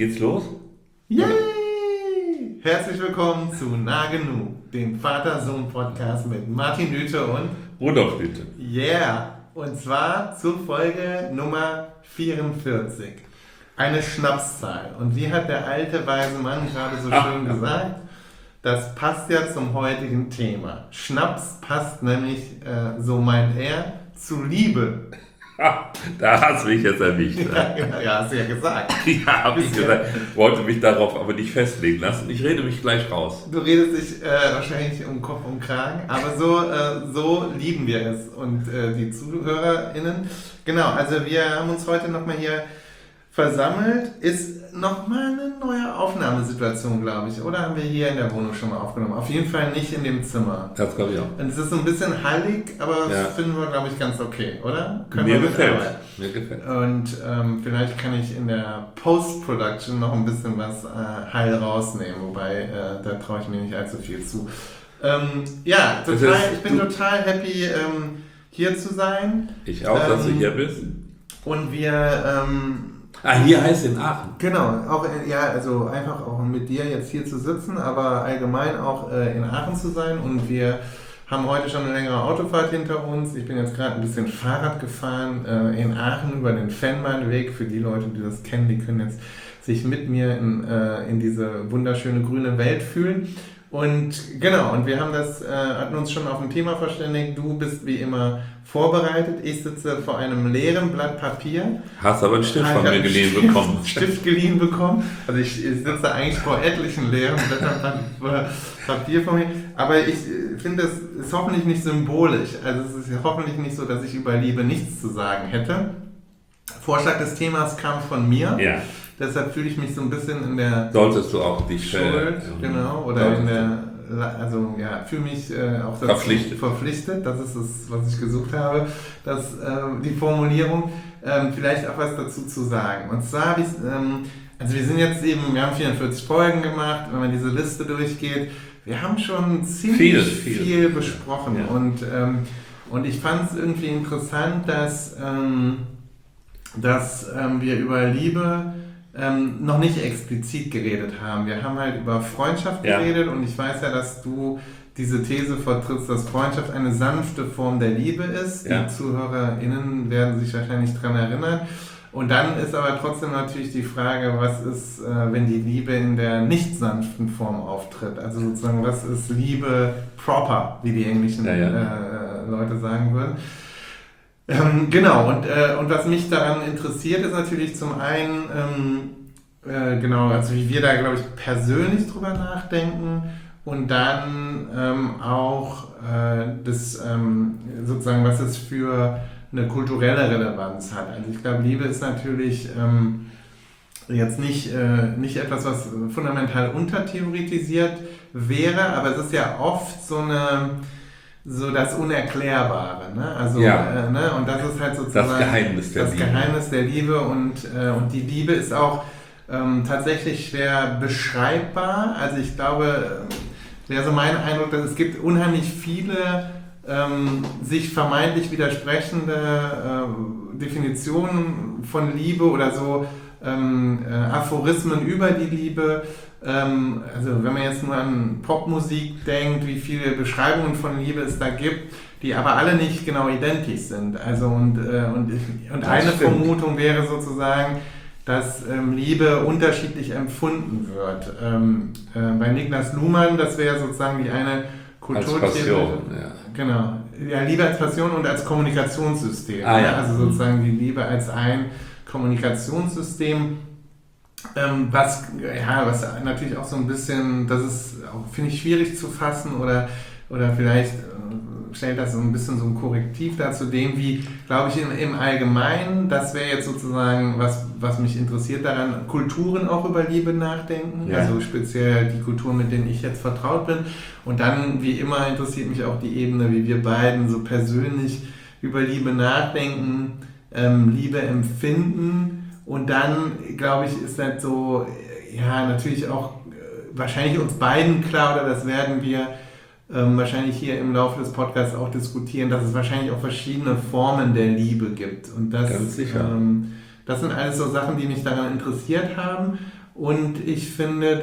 Geht's los? Yay! Herzlich willkommen zu Nah Genug, dem Vater-Sohn-Podcast mit Martin Lüthe und Rudolf Lüthe. Yeah! Und zwar zur Folge Nummer 44. Eine Schnapszahl. Und wie hat der alte weise Mann gerade so schön gesagt? Das passt ja zum heutigen Thema. Schnaps passt nämlich, so meint er, zu Liebe. Da hast du mich jetzt erwischt. Ja, hast du ja gesagt. Ja, habe ich gesagt. Wollte mich darauf aber nicht festlegen lassen. Ich rede mich gleich raus. Du redest dich wahrscheinlich um Kopf und Kragen, aber so lieben wir es. Und die ZuhörerInnen, genau, also wir haben uns heute nochmal hier versammelt. Ist nochmal eine neue Aufnahmesituation, glaube ich. Oder haben wir hier in der Wohnung schon mal aufgenommen? Auf jeden Fall nicht in dem Zimmer. Das glaube ich auch. Und es ist so ein bisschen hallig, aber Ja. das finden wir, glaube ich, ganz okay, oder? Mir gefällt. mitarbeiten. Mir gefällt. Und vielleicht kann ich in der Post-Production noch ein bisschen was heil rausnehmen, wobei da traue ich mir nicht allzu viel zu. Ja, ich bin total happy, hier zu sein. Ich auch, dass du hier bist. Und wir, Hier heißt es in Aachen. genau, auch, also einfach auch mit dir jetzt hier zu sitzen, aber allgemein auch in Aachen zu sein. Und wir haben heute schon eine längere Autofahrt hinter uns. Ich bin jetzt gerade ein bisschen Fahrrad gefahren in Aachen über den Fennmannweg. Für die Leute, die das kennen, die können jetzt sich mit mir in diese wunderschöne grüne Welt fühlen. Und genau, und wir haben hatten uns schon auf ein Thema verständigt. Du bist wie immer vorbereitet. Ich sitze vor einem leeren Blatt Papier. Hast aber einen Stift von mir geliehen bekommen. Stift geliehen bekommen. Also ich sitze eigentlich vor etlichen leeren Blättern Papier von mir. Aber ich finde, das ist hoffentlich nicht symbolisch. Also es ist hoffentlich nicht so, dass ich über Liebe nichts zu sagen hätte. Vorschlag des Themas kam von mir. Ja. Deshalb fühle ich mich so ein bisschen in der Solltest du auch dich Schuld, genau, oder fühle mich auch dazu verpflichtet, das ist es, was ich gesucht habe, die Formulierung, vielleicht auch was dazu zu sagen. Und zwar, also wir haben 44 Folgen gemacht, wenn man diese Liste durchgeht, wir haben schon ziemlich viel besprochen. Ja. Und ich fand es irgendwie interessant, dass wir über Liebe noch nicht explizit geredet haben. Wir haben halt über Freundschaft geredet und ich weiß ja, dass du diese These vertrittst, dass Freundschaft eine sanfte Form der Liebe ist. Ja. Die ZuhörerInnen werden sich wahrscheinlich daran erinnern. Und dann ist aber trotzdem natürlich die Frage, was ist, wenn die Liebe in der nicht sanften Form auftritt? Also sozusagen, was ist Liebe proper, wie die englischen Leute sagen würden. Genau, und was mich daran interessiert, ist natürlich zum einen, also wie wir da, glaube ich, persönlich drüber nachdenken und dann auch sozusagen, was es für eine kulturelle Relevanz hat. Also ich glaube, Liebe ist natürlich jetzt nicht etwas, was fundamental untertheoretisiert wäre, aber es ist ja oft so das Unerklärbare, ne? Also, und das ist halt sozusagen das Geheimnis der Liebe und die Liebe ist auch tatsächlich schwer beschreibbar. Also ich glaube, wäre so mein Eindruck, dass es gibt unheimlich viele sich vermeintlich widersprechende Definitionen von Liebe oder so Aphorismen über die Liebe. Also wenn man jetzt nur an Popmusik denkt, wie viele Beschreibungen von Liebe es da gibt, die aber alle nicht genau identisch sind. Also und eine Vermutung wäre sozusagen, dass Liebe unterschiedlich empfunden wird. Bei Niklas Luhmann, das wäre sozusagen die eine Kulturtheorie. Als Passion, Genau. Ja, Liebe als Passion und als Kommunikationssystem. Also sozusagen die Liebe als ein Kommunikationssystem. Was natürlich auch so ein bisschen, das ist, finde ich, schwierig zu fassen oder vielleicht stellt das so ein bisschen so ein Korrektiv dazu dem, wie, glaube ich, im Allgemeinen, das wäre jetzt sozusagen, was mich interessiert daran, Kulturen auch über Liebe nachdenken, also speziell die Kultur, mit denen ich jetzt vertraut bin. Und dann, wie immer, interessiert mich auch die Ebene, wie wir beiden so persönlich über Liebe nachdenken, Liebe empfinden. Und dann, glaube ich, ist das so, natürlich auch wahrscheinlich uns beiden klar, oder das werden wir wahrscheinlich hier im Laufe des Podcasts auch diskutieren, dass es wahrscheinlich auch verschiedene Formen der Liebe gibt. Und das, ganz sicher. Das sind alles so Sachen, die mich daran interessiert haben. Und ich finde,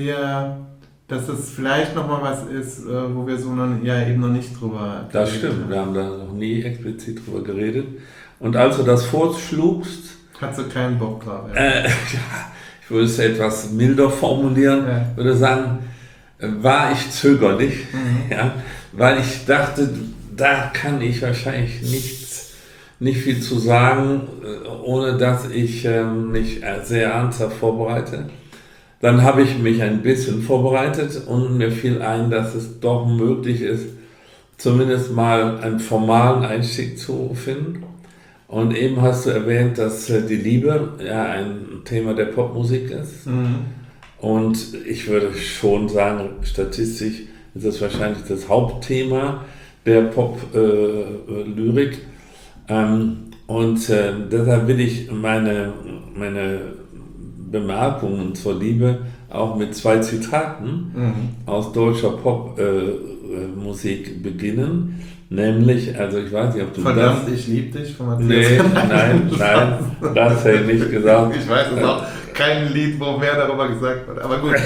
dass es vielleicht nochmal was ist, wo wir so eben noch nicht drüber geredet haben. Das stimmt, wir haben da noch nie explizit drüber geredet. Und als du das vorschlugst... Hast du keinen Bock drauf? Ja, ich würde es etwas milder formulieren, würde sagen, war ich zögerlich, weil ich dachte, da kann ich wahrscheinlich nicht viel zu sagen, ohne dass ich mich sehr ernsthaft vorbereite. Dann habe ich mich ein bisschen vorbereitet und mir fiel ein, dass es doch möglich ist, zumindest mal einen formalen Einstieg zu finden. Und eben hast du erwähnt, dass die Liebe ja ein Thema der Popmusik ist. Und ich würde schon sagen, statistisch ist das wahrscheinlich das Hauptthema der Pop-Lyrik. Und deshalb will ich meine Bemerkungen zur Liebe auch mit 2 Zitaten aus deutscher Popmusik beginnen. Nämlich, also ich weiß nicht, ob du Verdammt, ich lieb dich von Matthias. Nee, nein, das hätte ich nicht gesagt. Ich weiß es auch, kein Lied, wo mehr darüber gesagt wird, aber gut.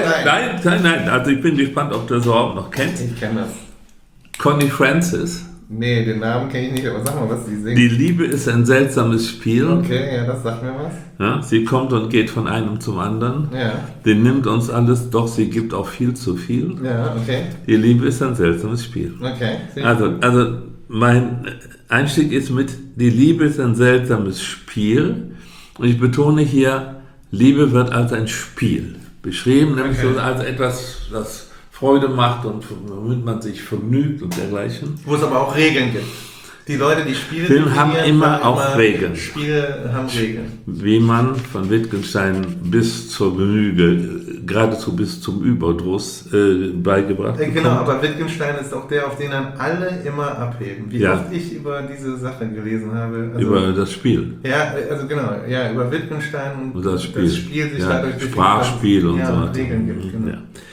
Nein, also ich bin gespannt, ob du das überhaupt noch kennst. Ich kenne das. Connie Francis. Nee, den Namen kenne ich nicht, aber sag mal, was die singt. Die Liebe ist ein seltsames Spiel. Okay, ja, das sagt mir was. Ja, sie kommt und geht von einem zum anderen. Ja. Die nimmt uns alles, doch sie gibt auch viel zu viel. Ja, okay. Die Liebe ist ein seltsames Spiel. Okay. Also mein Einstieg ist mit, die Liebe ist ein seltsames Spiel. Und ich betone hier, Liebe wird als ein Spiel beschrieben, nämlich so als etwas, das Freude macht und womit man sich vergnügt und dergleichen. Wo es aber auch Regeln gibt. Die Leute, die Spiele haben immer auch Regeln. Spiele haben Regeln. Wie man von Wittgenstein bis zur Genüge, geradezu bis zum Überdruss beigebracht bekommt. Genau, aber Wittgenstein ist auch der, auf den dann alle immer abheben. Wie oft ich über diese Sache gelesen habe. Also, über das Spiel. Ja, also genau, ja, über Wittgenstein und das Spiel sich dadurch durch Sprachspiel und so weiter. Regeln gibt. Genau. Ja.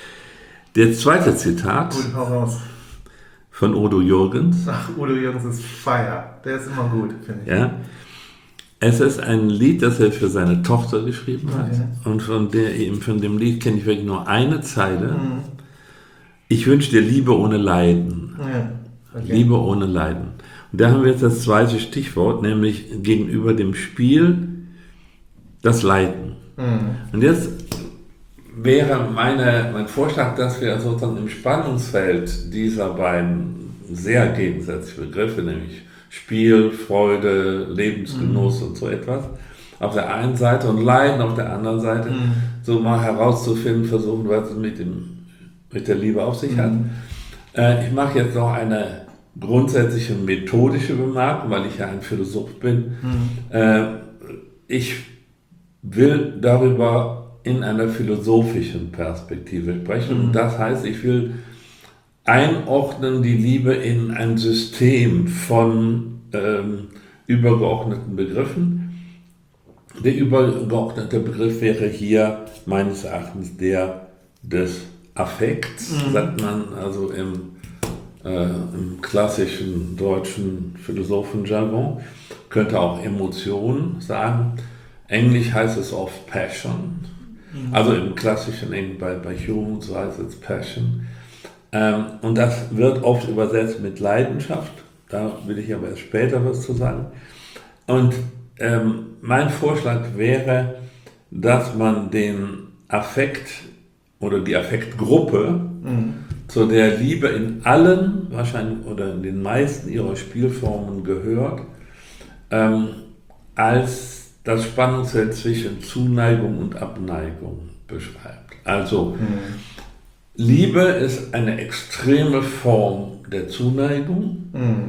Der zweite Zitat. Gut, hau raus. Von Udo Jürgens. Ach, Udo Jürgens ist Fire. Der ist immer gut, finde ich. Ja. Es ist ein Lied, das er für seine Tochter geschrieben hat. Und von dem Lied kenne ich wirklich nur eine Zeile. Ich wünsche dir Liebe ohne Leiden. Ja. Okay. Liebe ohne Leiden. Und da haben wir jetzt das zweite Stichwort, nämlich gegenüber dem Spiel das Leiden. Und jetzt wäre mein Vorschlag, dass wir sozusagen im Spannungsfeld dieser beiden sehr gegensätzlichen Begriffe, nämlich Spiel, Freude, Lebensgenuss und so etwas, auf der einen Seite und Leiden auf der anderen Seite, so mal herauszufinden, versuchen, was es mit der Liebe auf sich hat. Ich mache jetzt noch eine grundsätzliche methodische Bemerkung, weil ich ja ein Philosoph bin. Ich will darüber in einer philosophischen Perspektive sprechen. Und das heißt, ich will einordnen die Liebe in ein System von übergeordneten Begriffen. Der übergeordnete Begriff wäre hier meines Erachtens der des Affekts, sagt man also im klassischen deutschen Philosophenjargon, könnte auch Emotion sagen. Englisch heißt es oft Passion. Also im klassischen bei Hume, so heißt es Passion. Und das wird oft übersetzt mit Leidenschaft. Da will ich aber erst später was zu sagen. Und mein Vorschlag wäre, dass man den Affekt oder die Affektgruppe, zu der Liebe in allen, wahrscheinlich oder in den meisten ihrer Spielformen gehört, als das Spannungsfeld zwischen Zuneigung und Abneigung beschreibt. Also Liebe ist eine extreme Form der Zuneigung,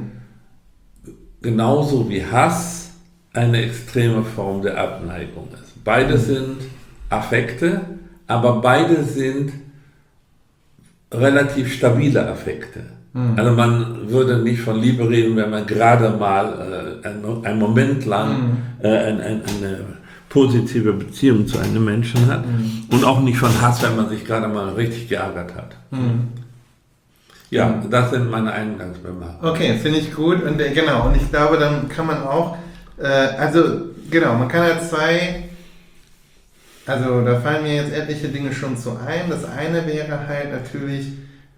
genauso wie Hass eine extreme Form der Abneigung ist. Beide sind Affekte, aber beide sind relativ stabile Affekte. Also man würde nicht von Liebe reden, wenn man gerade mal einen Moment lang eine positive Beziehung zu einem Menschen hat und auch nicht von Hass, wenn man sich gerade mal richtig geärgert hat. Ja, das sind meine Eingangsbemerkungen. Okay, finde ich gut und genau, und ich glaube, dann kann man auch, man kann halt Also da fallen mir jetzt etliche Dinge schon zu ein. Das eine wäre halt natürlich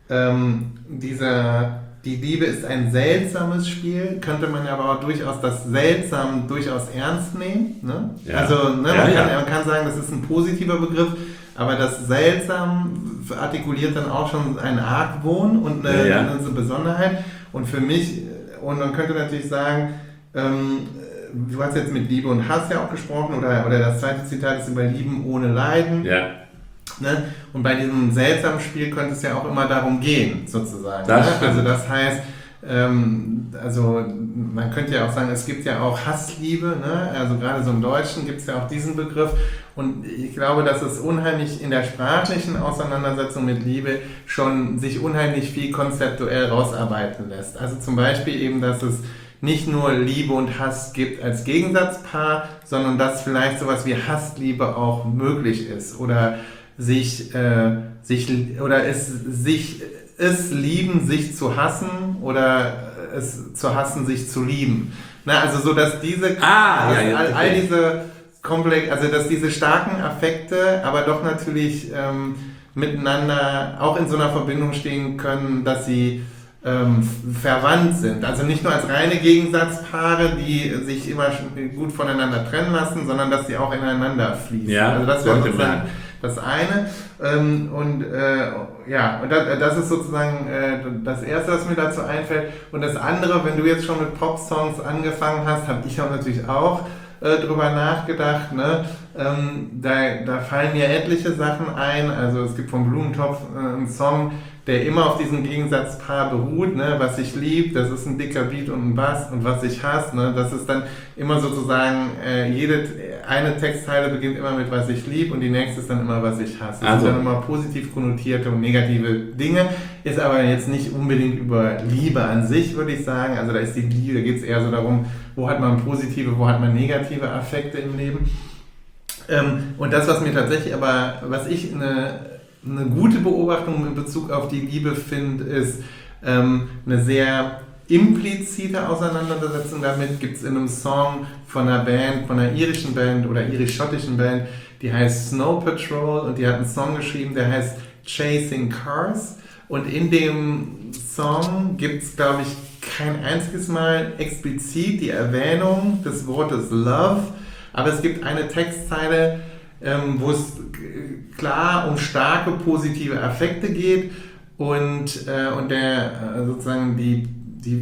die Liebe ist ein seltsames Spiel, könnte man aber auch durchaus das Seltsam durchaus ernst nehmen. Ne? Ja. Also man kann sagen, das ist ein positiver Begriff, aber das Seltsam artikuliert dann auch schon einen Argwohn und eine Besonderheit. Und für mich, und man könnte natürlich sagen, du hast jetzt mit Liebe und Hass ja auch gesprochen, oder das zweite Zitat ist über Lieben ohne Leiden. Ja. Ne? Und bei diesem seltsamen Spiel könnte es ja auch immer darum gehen, sozusagen. Ne? Also das heißt, also man könnte ja auch sagen, es gibt ja auch Hassliebe, ne? Also gerade so im Deutschen gibt es ja auch diesen Begriff. Und ich glaube, dass es unheimlich in der sprachlichen Auseinandersetzung mit Liebe schon sich unheimlich viel konzeptuell rausarbeiten lässt. Also zum Beispiel eben, dass es nicht nur Liebe und Hass gibt als Gegensatzpaar, sondern dass vielleicht sowas wie Hassliebe auch möglich ist oder es lieben, sich zu hassen oder es zu hassen, sich zu lieben. Na, also so, dass diese all diese dass diese starken Affekte aber doch natürlich miteinander auch in so einer Verbindung stehen können, dass sie verwandt sind. Also nicht nur als reine Gegensatzpaare, die sich immer gut voneinander trennen lassen, sondern dass sie auch ineinander fließen. Ja, also das wäre sozusagen das eine. Und das ist sozusagen das Erste, was mir dazu einfällt. Und das andere, wenn du jetzt schon mit Pop-Songs angefangen hast, habe ich auch natürlich auch drüber nachgedacht. Ne? Da fallen mir etliche Sachen ein. Also es gibt vom Blumentopf einen Song, der immer auf diesem Gegensatzpaar beruht, ne? Was ich lieb, das ist ein dicker Beat und ein Bass, und was ich hasse, ne? Das ist dann immer sozusagen, eine Textzeile beginnt immer mit was ich lieb und die nächste ist dann immer was ich hasse. Das sind dann immer positiv konnotierte und negative Dinge, ist aber jetzt nicht unbedingt über Liebe an sich, würde ich sagen. Also da ist die Liebe, da geht es eher so darum, wo hat man positive, wo hat man negative Affekte im Leben. Und das, was mir tatsächlich was ich eine gute Beobachtung in Bezug auf die Liebe finde, ist eine sehr implizite Auseinandersetzung damit. Gibt es in einem Song von einer irischen Band oder irisch-schottischen Band, die heißt Snow Patrol, und die hat einen Song geschrieben, der heißt Chasing Cars, und in dem Song gibt es, glaube ich, kein einziges Mal explizit die Erwähnung des Wortes Love, aber es gibt eine Textzeile, wo es klar um starke positive Affekte geht und der sozusagen die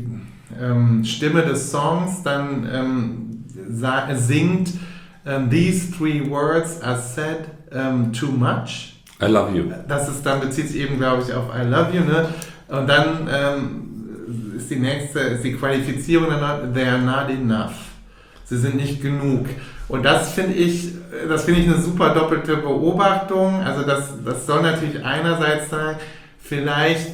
Stimme des Songs dann singt These three words are said too much. I love you. Dann bezieht sich eben, glaube ich, auf I love you, ne? Und dann ist die Qualifizierung dann they are not enough. Sie sind nicht genug. Und das finde ich eine super doppelte Beobachtung. Also das soll natürlich einerseits sagen, vielleicht,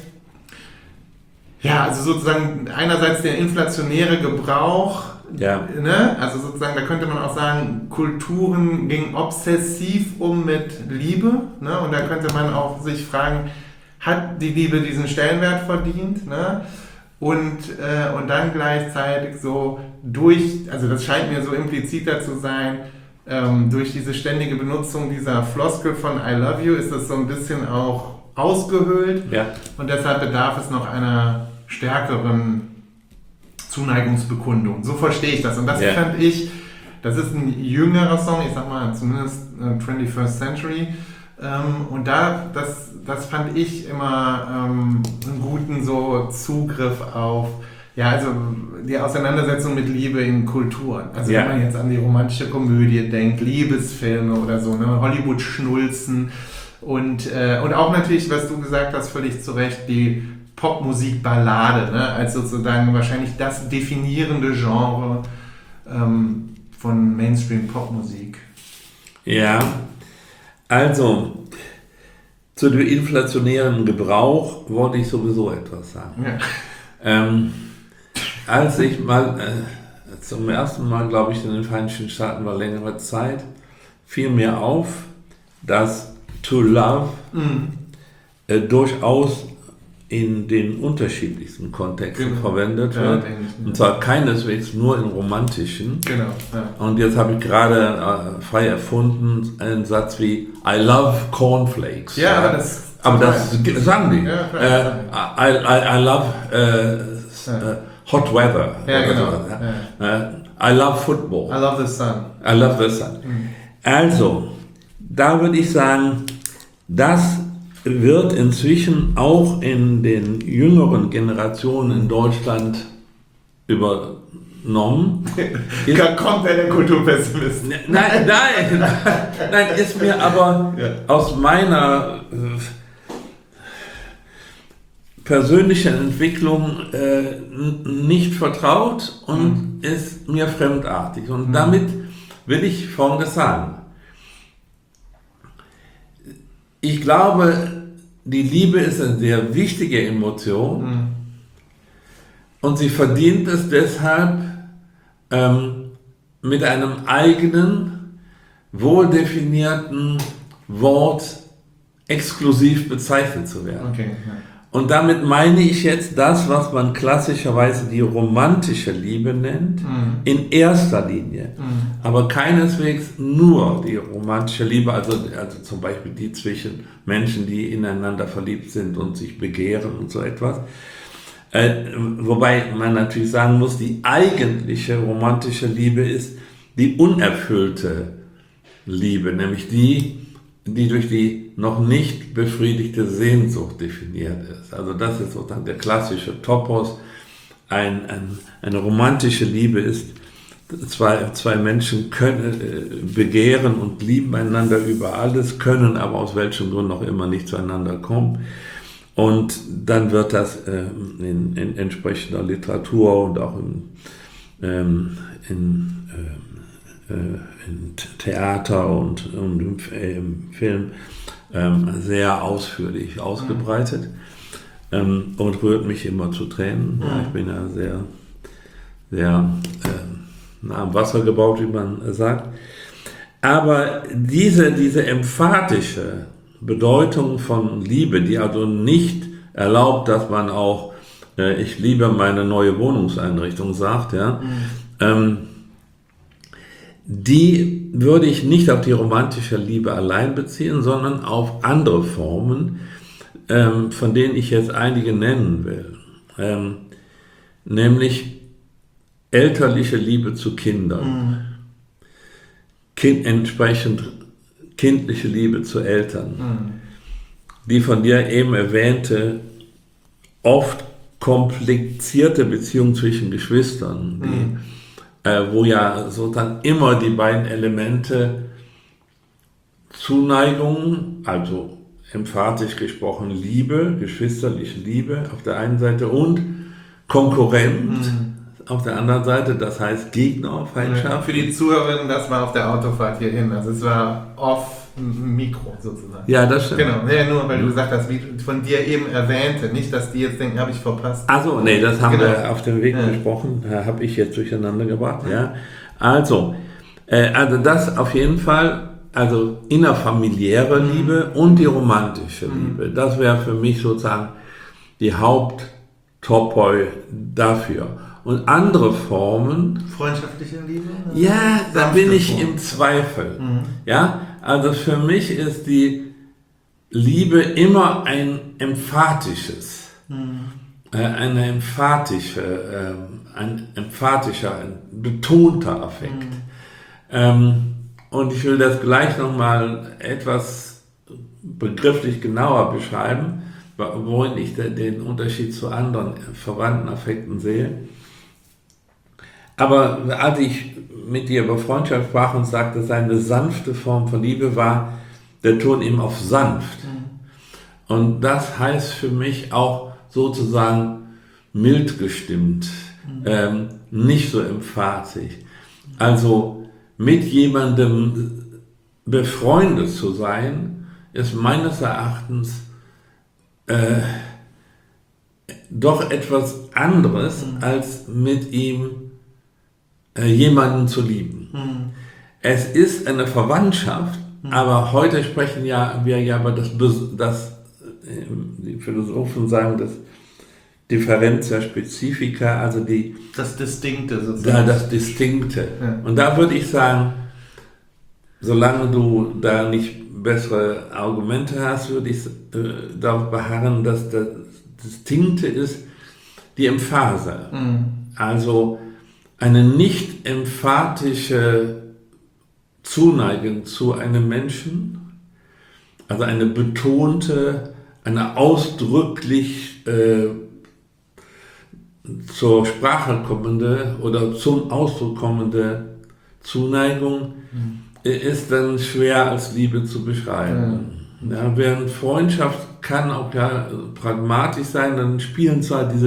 also sozusagen einerseits der inflationäre Gebrauch, ne? Also sozusagen, da könnte man auch sagen, Kulturen gingen obsessiv um mit Liebe, ne? Und da könnte man auch sich fragen, hat die Liebe diesen Stellenwert verdient, ne? Und dann gleichzeitig so also das scheint mir so impliziter zu sein, durch diese ständige Benutzung dieser Floskel von I love you ist das so ein bisschen auch ausgehöhlt, und deshalb bedarf es noch einer stärkeren Zuneigungsbekundung. So verstehe ich das, und das fand ich, das ist ein jüngerer Song, ich sag mal zumindest 21st Century, und das fand ich immer einen guten so Zugriff auf, also die Auseinandersetzung mit Liebe in Kulturen. Also wenn man jetzt an die romantische Komödie denkt, Liebesfilme oder so, ne, Hollywood-Schnulzen und auch natürlich, was du gesagt hast, völlig zu Recht, die Popmusik-Ballade, ne, als sozusagen wahrscheinlich das definierende Genre von Mainstream-Popmusik. Ja, also zu dem inflationären Gebrauch wollte ich sowieso etwas sagen. Ja. Als ich mal zum ersten Mal, glaube ich, in den Vereinigten Staaten war längere Zeit, fiel mir auf, dass To Love durchaus in den unterschiedlichsten Kontexten verwendet wird. Und zwar keineswegs nur in romantischen. Genau. Ja. Und jetzt habe ich gerade frei erfunden einen Satz wie I love cornflakes. Ja, aber das sagen die. Ja, klar, I love hot weather. Ja, genau. I love football. I love the sun. I love the sun. Also, da würde ich sagen, das wird inzwischen auch in den jüngeren Generationen in Deutschland übernommen. Kommt der Kulturpessimist? Nein, ist mir aber aus meiner persönlichen Entwicklung nicht vertraut und ist mir fremdartig. Und damit will ich Folgendes sagen. Ich glaube, die Liebe ist eine sehr wichtige Emotion und sie verdient es deshalb, mit einem eigenen, wohldefinierten Wort exklusiv bezeichnet zu werden. Okay, Und damit meine ich jetzt das, was man klassischerweise die romantische Liebe nennt, in erster Linie. Aber keineswegs nur die romantische Liebe, also zum Beispiel die zwischen Menschen, die ineinander verliebt sind und sich begehren und so etwas. Wobei man natürlich sagen muss, die eigentliche romantische Liebe ist die unerfüllte Liebe, nämlich die durch die noch nicht befriedigte Sehnsucht definiert ist. Also das ist sozusagen der klassische Topos. Eine romantische Liebe ist, zwei Menschen können begehren und lieben einander über alles, können aber aus welchem Grund auch immer nicht zueinander kommen. Und dann wird das in entsprechender Literatur und auch in Theater und im Film sehr ausführlich ausgebreitet und rührt mich immer zu Tränen. Ja, ich bin ja sehr nah am Wasser gebaut, wie man sagt. Aber diese emphatische Bedeutung von Liebe, die also nicht erlaubt, dass man auch ich liebe meine neue Wohnungseinrichtung sagt, ja, die würde ich nicht auf die romantische Liebe allein beziehen, sondern auf andere Formen, von denen ich jetzt einige nennen will. Nämlich elterliche Liebe zu Kindern, entsprechend kindliche Liebe zu Eltern, die von dir eben erwähnte, oft komplizierte Beziehung zwischen Geschwistern, wo ja sozusagen immer die beiden Elemente Zuneigung, also emphatisch gesprochen Liebe, geschwisterliche Liebe auf der einen Seite und Konkurrent auf der anderen Seite, das heißt Gegnerfeindschaft. Für die Zuhörerinnen, das war auf der Autofahrt hierhin, also es war off-Mikro sozusagen. Ja, das stimmt. Genau, ja, nur weil du gesagt hast, wie von dir eben erwähnte, nicht, dass die jetzt denken, habe ich verpasst. Also, nee, das haben wir auf dem Weg besprochen, habe ich jetzt durcheinander gebracht. Ja. Also das auf jeden Fall, also innerfamiliäre Liebe und die romantische Liebe, das wäre für mich sozusagen die Haupttopoi dafür. Und andere Formen... Freundschaftliche Liebe? Ja, da bin ich im Zweifel. Ja, also für mich ist die Liebe immer ein emphatisches, ein emphatischer, ein betonter Affekt. Und ich will das gleich nochmal etwas begrifflich genauer beschreiben, worin ich den Unterschied zu anderen verwandten Affekten sehe. Aber als ich mit dir über Freundschaft sprach und sagte, dass eine sanfte Form von Liebe war, der Ton eben auf sanft. Und das heißt für mich auch sozusagen mild gestimmt, nicht so emphatisch. Also mit jemandem befreundet zu sein, ist meines Erachtens doch etwas anderes, als mit ihm jemanden zu lieben. Es ist eine Verwandtschaft, aber heute sprechen wir ja über das die Philosophen sagen, das Differentia Specifica, also das Distinkte sozusagen. Ja, das Distinkte. Ja. Und da würde ich sagen, solange du da nicht bessere Argumente hast, würde ich darauf beharren, dass das Distinkte ist die Emphase. Also eine nicht emphatische Zuneigung zu einem Menschen, also eine betonte, eine ausdrücklich zur Sprache kommende oder zum Ausdruck kommende Zuneigung ist dann schwer als Liebe zu beschreiben. Ja, während Freundschaft kann auch pragmatisch sein, dann spielen zwar diese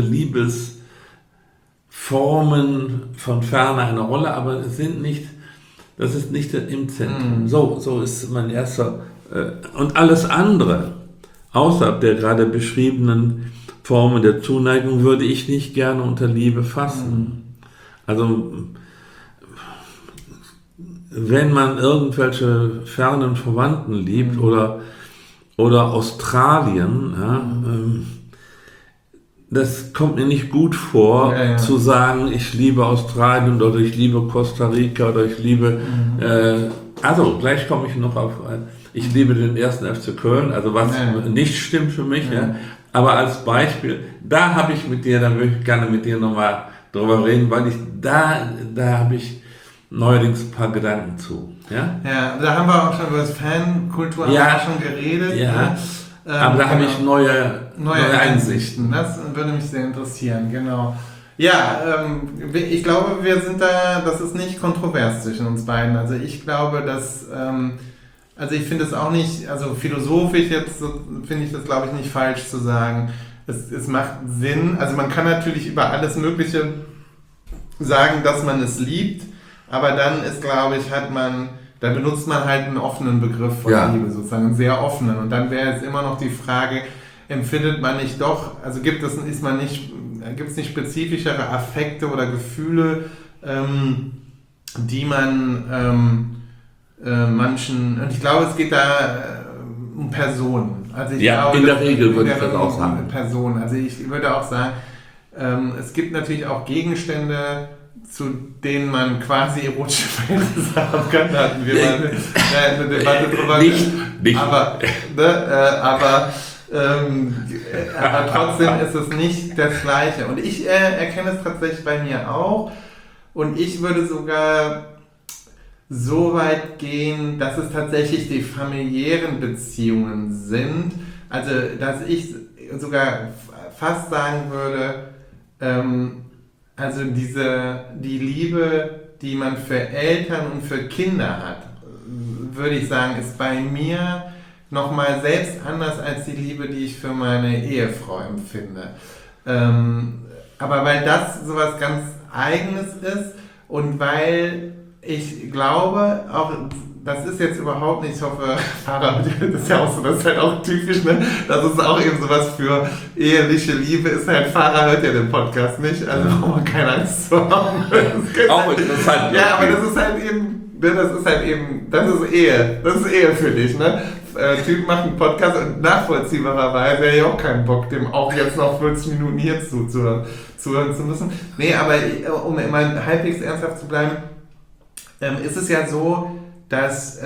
Liebesformen von ferne eine Rolle, aber das ist nicht im Zentrum. So ist mein erster. Und alles andere, außerhalb der gerade beschriebenen Formen der Zuneigung, würde ich nicht gerne unter Liebe fassen. Also, wenn man irgendwelche fernen Verwandten liebt oder Australien, das kommt mir nicht gut vor, zu sagen, ich liebe Australien oder ich liebe Costa Rica oder ich liebe, also gleich komme ich noch auf, ich liebe den 1. FC Köln, also was nicht stimmt für mich, aber als Beispiel, da habe ich mit dir, da würde ich gerne mit dir nochmal drüber reden, weil da habe ich neuerdings ein paar Gedanken zu. Ja, da haben wir auch schon über das Fankultur schon geredet. Ja. Aber da habe ich neue Einsichten. Das würde mich sehr interessieren, genau. Ja, ich glaube, das ist nicht kontrovers zwischen uns beiden. Also ich glaube, dass, ich finde es auch nicht, also philosophisch jetzt finde ich das, glaube ich, nicht falsch zu sagen. Es macht Sinn, also man kann natürlich über alles Mögliche sagen, dass man es liebt, aber dann ist, glaube ich, da benutzt man halt einen offenen Begriff von Liebe, sozusagen, einen sehr offenen. Und dann wäre jetzt immer noch die Frage, empfindet man nicht doch, also gibt es nicht spezifischere Affekte oder Gefühle, die man manchen, und ich glaube, es geht da um Personen. Also ich glaube, in der Regel würde ich das auch sagen. Personen. Also ich würde auch sagen, es gibt natürlich auch Gegenstände, zu denen man quasi erotische Verhältnisse haben kann. Da hatten wir mal eine Debatte drüber. Nicht. Aber trotzdem ist es nicht das Gleiche. Und ich erkenne es tatsächlich bei mir auch. Und ich würde sogar so weit gehen, dass es tatsächlich die familiären Beziehungen sind. Also, dass ich sogar fast sagen würde, also die Liebe, die man für Eltern und für Kinder hat, würde ich sagen, ist bei mir nochmal selbst anders als die Liebe, die ich für meine Ehefrau empfinde. Aber weil das sowas ganz Eigenes ist und weil ich glaube, auch das ist jetzt überhaupt nicht, ich hoffe, Farah, das ist ja auch so, das ist halt auch typisch, ne? Das ist auch eben sowas für eheliche Liebe, ist halt, Farah hört ja den Podcast nicht, also braucht man keine Angst zu haben. Auch interessant. Ja, aber das ist halt eben, das ist Ehe für dich, ne? Typ macht einen Podcast und nachvollziehbarerweise hätte ich auch keinen Bock, dem auch jetzt noch 40 Minuten hier zuhören zu müssen. Nee, aber um immer halbwegs ernsthaft zu bleiben, ist es ja so, dass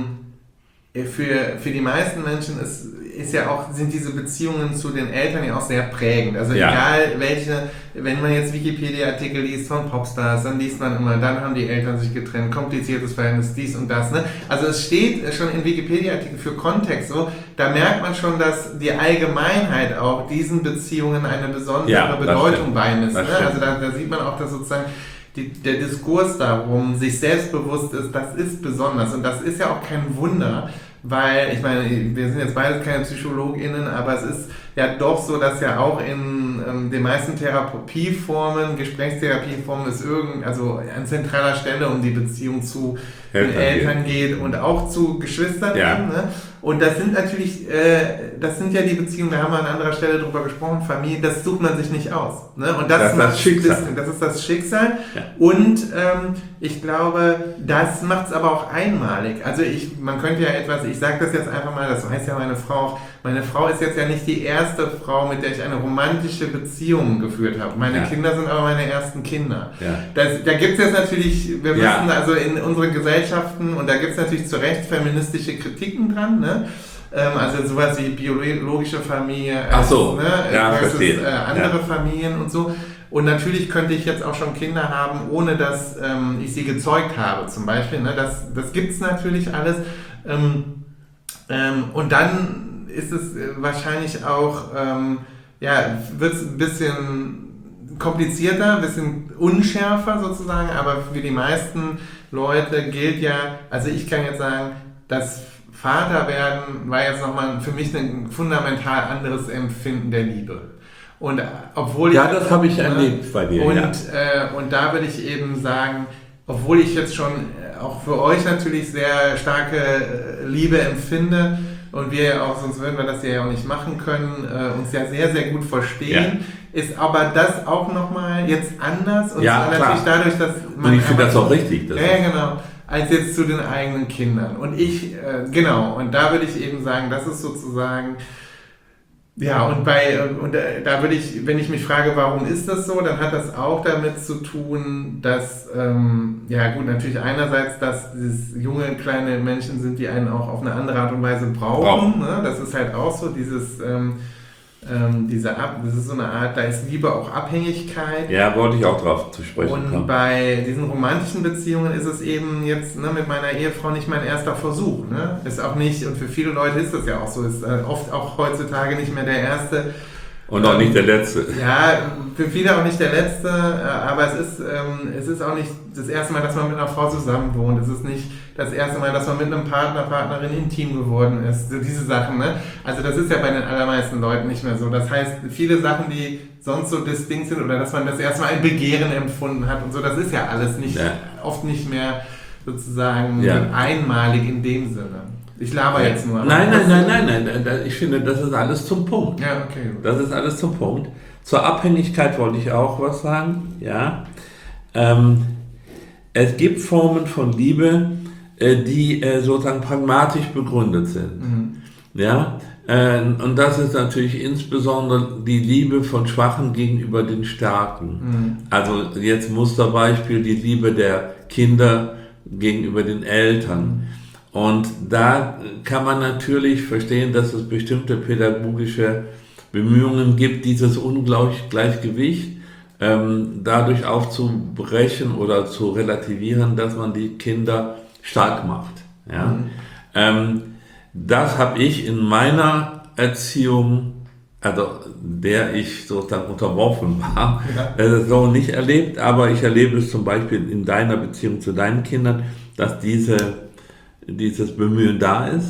für die meisten Menschen sind diese Beziehungen zu den Eltern ja auch sehr prägend. Also egal wenn man jetzt Wikipedia-Artikel liest von Popstars, dann liest man immer, dann haben die Eltern sich getrennt, kompliziertes Verhältnis, dies und das. Ne? Also es steht schon in Wikipedia-Artikel für Kontext so, da merkt man schon, dass die Allgemeinheit auch diesen Beziehungen eine besondere Bedeutung beimisst. Ne? Also da sieht man auch, dass sozusagen der Diskurs darum, sich selbstbewusst ist, das ist besonders. Und das ist ja auch kein Wunder, weil, ich meine, wir sind jetzt beide keine PsychologInnen, aber es ist ja doch so, dass ja auch in den meisten Therapieformen, Gesprächstherapieformen ist also an zentraler Stelle um die Beziehung zu den Eltern geht und auch zu Geschwistern. Ja. Ne? Und das sind natürlich, das sind ja die Beziehungen, da haben wir an anderer Stelle drüber gesprochen, Familie, das sucht man sich nicht aus. Ne? Und das ist das Schicksal. Das ist das Schicksal. Ja. Und ich glaube, das macht es aber auch einmalig. Also man könnte ja etwas, ich sage das jetzt einfach mal, das weiß ja meine Frau auch, meine Frau ist jetzt ja nicht die erste Frau, mit der ich eine romantische Beziehung geführt habe. Meine Kinder sind aber meine ersten Kinder. Ja. Da gibt es jetzt natürlich, wir wissen also in unseren Gesellschaften, und da gibt es natürlich zu Recht feministische Kritiken dran, ne? Also sowas wie biologische Familie versus andere Familien und so. Und natürlich könnte ich jetzt auch schon Kinder haben, ohne dass ich sie gezeugt habe, zum Beispiel. Ne? Das gibt es natürlich alles. Und dann ist es wahrscheinlich auch, wird es ein bisschen komplizierter, ein bisschen unschärfer sozusagen, aber für die meisten Leute gilt ja, also ich kann jetzt sagen, das Vaterwerden war jetzt nochmal für mich ein fundamental anderes Empfinden der Liebe. Und obwohl das habe ich erlebt bei dir. Und da würde ich eben sagen, obwohl ich jetzt schon auch für euch natürlich sehr starke Liebe empfinde und wir auch, sonst würden wir das ja auch nicht machen können, uns ja sehr, sehr gut verstehen, ist aber das auch nochmal jetzt anders und zwar natürlich dadurch, dass man... Und ich finde das auch richtig. Genau. Als jetzt zu den eigenen Kindern. Und und da würde ich eben sagen, das ist sozusagen, da würde ich, wenn ich mich frage, warum ist das so, dann hat das auch damit zu tun, dass, natürlich einerseits, dass dieses junge, kleine Menschen sind, die einen auch auf eine andere Art und Weise brauchen. Ne? Das ist halt auch so, das ist so eine Art, da ist Liebe auch Abhängigkeit. Ja, wollte ich auch drauf zu sprechen kommen. Und bei diesen romantischen Beziehungen ist es eben jetzt mit meiner Ehefrau nicht mein erster Versuch. Ne? Ist auch nicht, und für viele Leute ist das ja auch so, ist oft auch heutzutage nicht mehr der erste. Und auch nicht der letzte. Ja, für viele auch nicht der letzte, aber es ist auch nicht das erste Mal, dass man mit einer Frau zusammen wohnt. Es ist nicht das erste Mal, dass man mit einem Partnerin intim geworden ist. So diese Sachen, ne? Also das ist ja bei den allermeisten Leuten nicht mehr so. Das heißt, viele Sachen, die sonst so distinkt sind oder dass man das erste Mal ein Begehren empfunden hat und so, das ist ja alles oft nicht mehr sozusagen einmalig in dem Sinne. Ich laber jetzt nur. Nein. Ich finde, das ist alles zum Punkt. Ja, okay. Das ist alles zum Punkt. Zur Abhängigkeit wollte ich auch was sagen. Ja. Es gibt Formen von Liebe, die sozusagen pragmatisch begründet sind. Mhm. Ja. Und das ist natürlich insbesondere die Liebe von Schwachen gegenüber den Starken. Mhm. Also jetzt Musterbeispiel, die Liebe der Kinder gegenüber den Eltern. Mhm. Und da kann man natürlich verstehen, dass es bestimmte pädagogische Bemühungen gibt, dieses Ungleichgewicht dadurch aufzubrechen oder zu relativieren, dass man die Kinder stark macht. Ja? Mhm. Das habe ich in meiner Erziehung, also der ich sozusagen unterworfen war, so nicht erlebt, aber ich erlebe es zum Beispiel in deiner Beziehung zu deinen Kindern, dass dieses Bemühen da ist.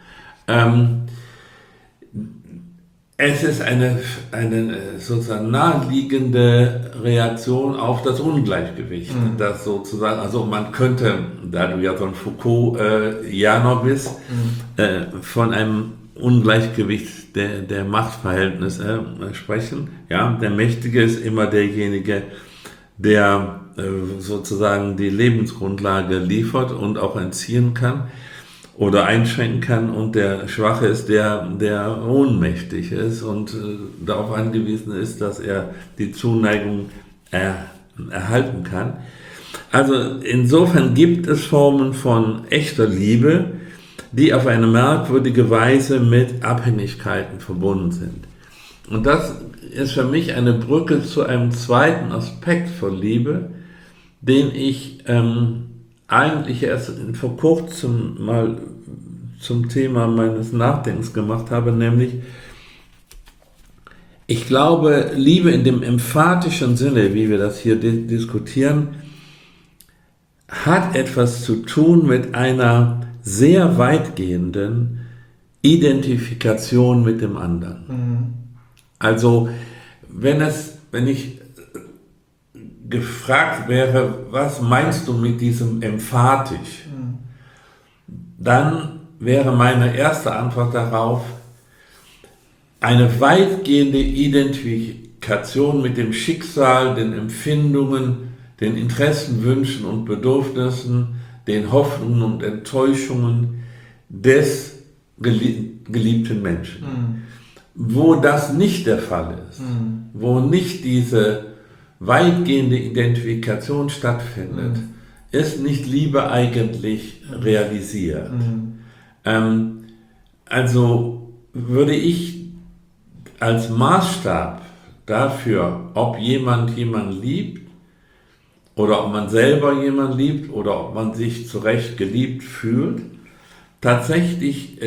Es ist eine sozusagen naheliegende Reaktion auf das Ungleichgewicht. Mhm. Das sozusagen, also man könnte, da du ja von Foucault-Janer bist, von einem Ungleichgewicht der Machtverhältnisse sprechen. Ja, der Mächtige ist immer derjenige, der sozusagen die Lebensgrundlage liefert und auch entziehen kann oder einschränken kann, und der Schwache ist der ohnmächtig ist und darauf angewiesen ist, dass er die Zuneigung erhalten kann. Also insofern gibt es Formen von echter Liebe, die auf eine merkwürdige Weise mit Abhängigkeiten verbunden sind. Und das ist für mich eine Brücke zu einem zweiten Aspekt von Liebe, den ich eigentlich erst vor kurzem mal zum Thema meines Nachdenkens gemacht habe, nämlich ich glaube, Liebe in dem emphatischen Sinne, wie wir das hier diskutieren, hat etwas zu tun mit einer sehr weitgehenden Identifikation mit dem anderen. Mhm. Also, wenn ich gefragt wäre, was meinst du mit diesem emphatisch, dann wäre meine erste Antwort darauf eine weitgehende Identifikation mit dem Schicksal, den Empfindungen, den Interessen, Wünschen und Bedürfnissen, den Hoffnungen und Enttäuschungen des geliebten Menschen. Wo das nicht der Fall ist, wo nicht diese weitgehende Identifikation stattfindet, ist nicht Liebe eigentlich realisiert. Also würde ich als Maßstab dafür, ob jemand jemanden liebt oder ob man selber jemanden liebt oder ob man sich zu Recht geliebt fühlt, tatsächlich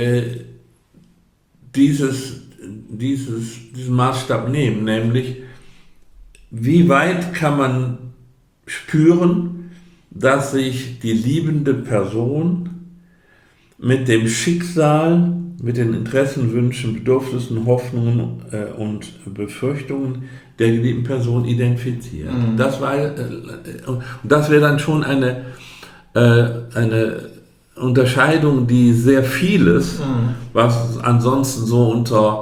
diesen Maßstab nehmen, nämlich wie weit kann man spüren, dass sich die liebende Person mit dem Schicksal, mit den Interessen, Wünschen, Bedürfnissen, Hoffnungen und Befürchtungen der geliebten Person identifiziert. Das wäre dann schon eine Unterscheidung, die sehr vieles, was ansonsten so unter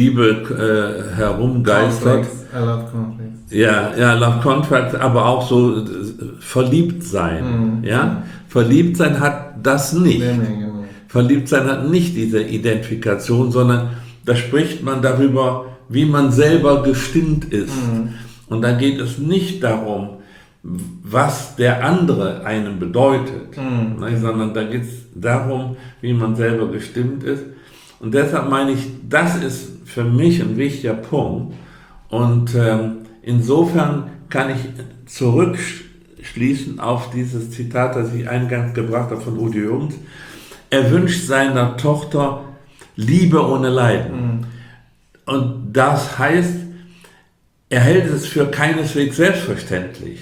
Liebe herumgeistert. I love conflicts. Ja, Love Conflicts, aber auch so verliebt sein. Verliebt sein hat das nicht. Genau. Verliebt sein hat nicht diese Identifikation, sondern da spricht man darüber, wie man selber gestimmt ist. Und da geht es nicht darum, was der andere einem bedeutet, sondern da geht es darum, wie man selber gestimmt ist. Und deshalb meine ich, das ist für mich ein wichtiger Punkt. Und insofern kann ich zurückschließen auf dieses Zitat, das ich eingangs gebracht habe von Udo Jürgens. Er wünscht seiner Tochter Liebe ohne Leiden. Und das heißt, er hält es für keineswegs selbstverständlich,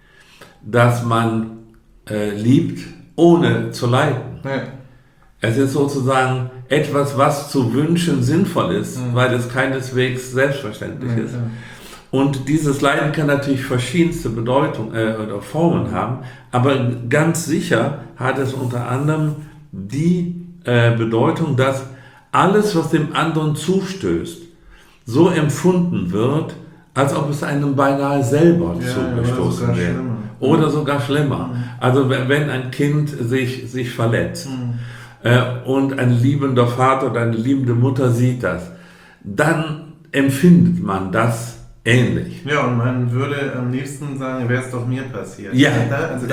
dass man liebt, ohne zu leiden. Ja. Es ist sozusagen etwas, was zu wünschen sinnvoll ist, weil es keineswegs selbstverständlich ist. Und dieses Leiden kann natürlich verschiedenste Bedeutungen oder Formen haben, aber ganz sicher hat es unter anderem die Bedeutung, dass alles, was dem anderen zustößt, so empfunden wird, als ob es einem beinahe selber zugestoßen wäre. Oder sogar schlimmer. Also wenn ein Kind sich verletzt und ein liebender Vater oder eine liebende Mutter sieht das, dann empfindet man das ähnlich. Ja, und man würde am liebsten sagen, wäre es doch mir passiert. Ja, also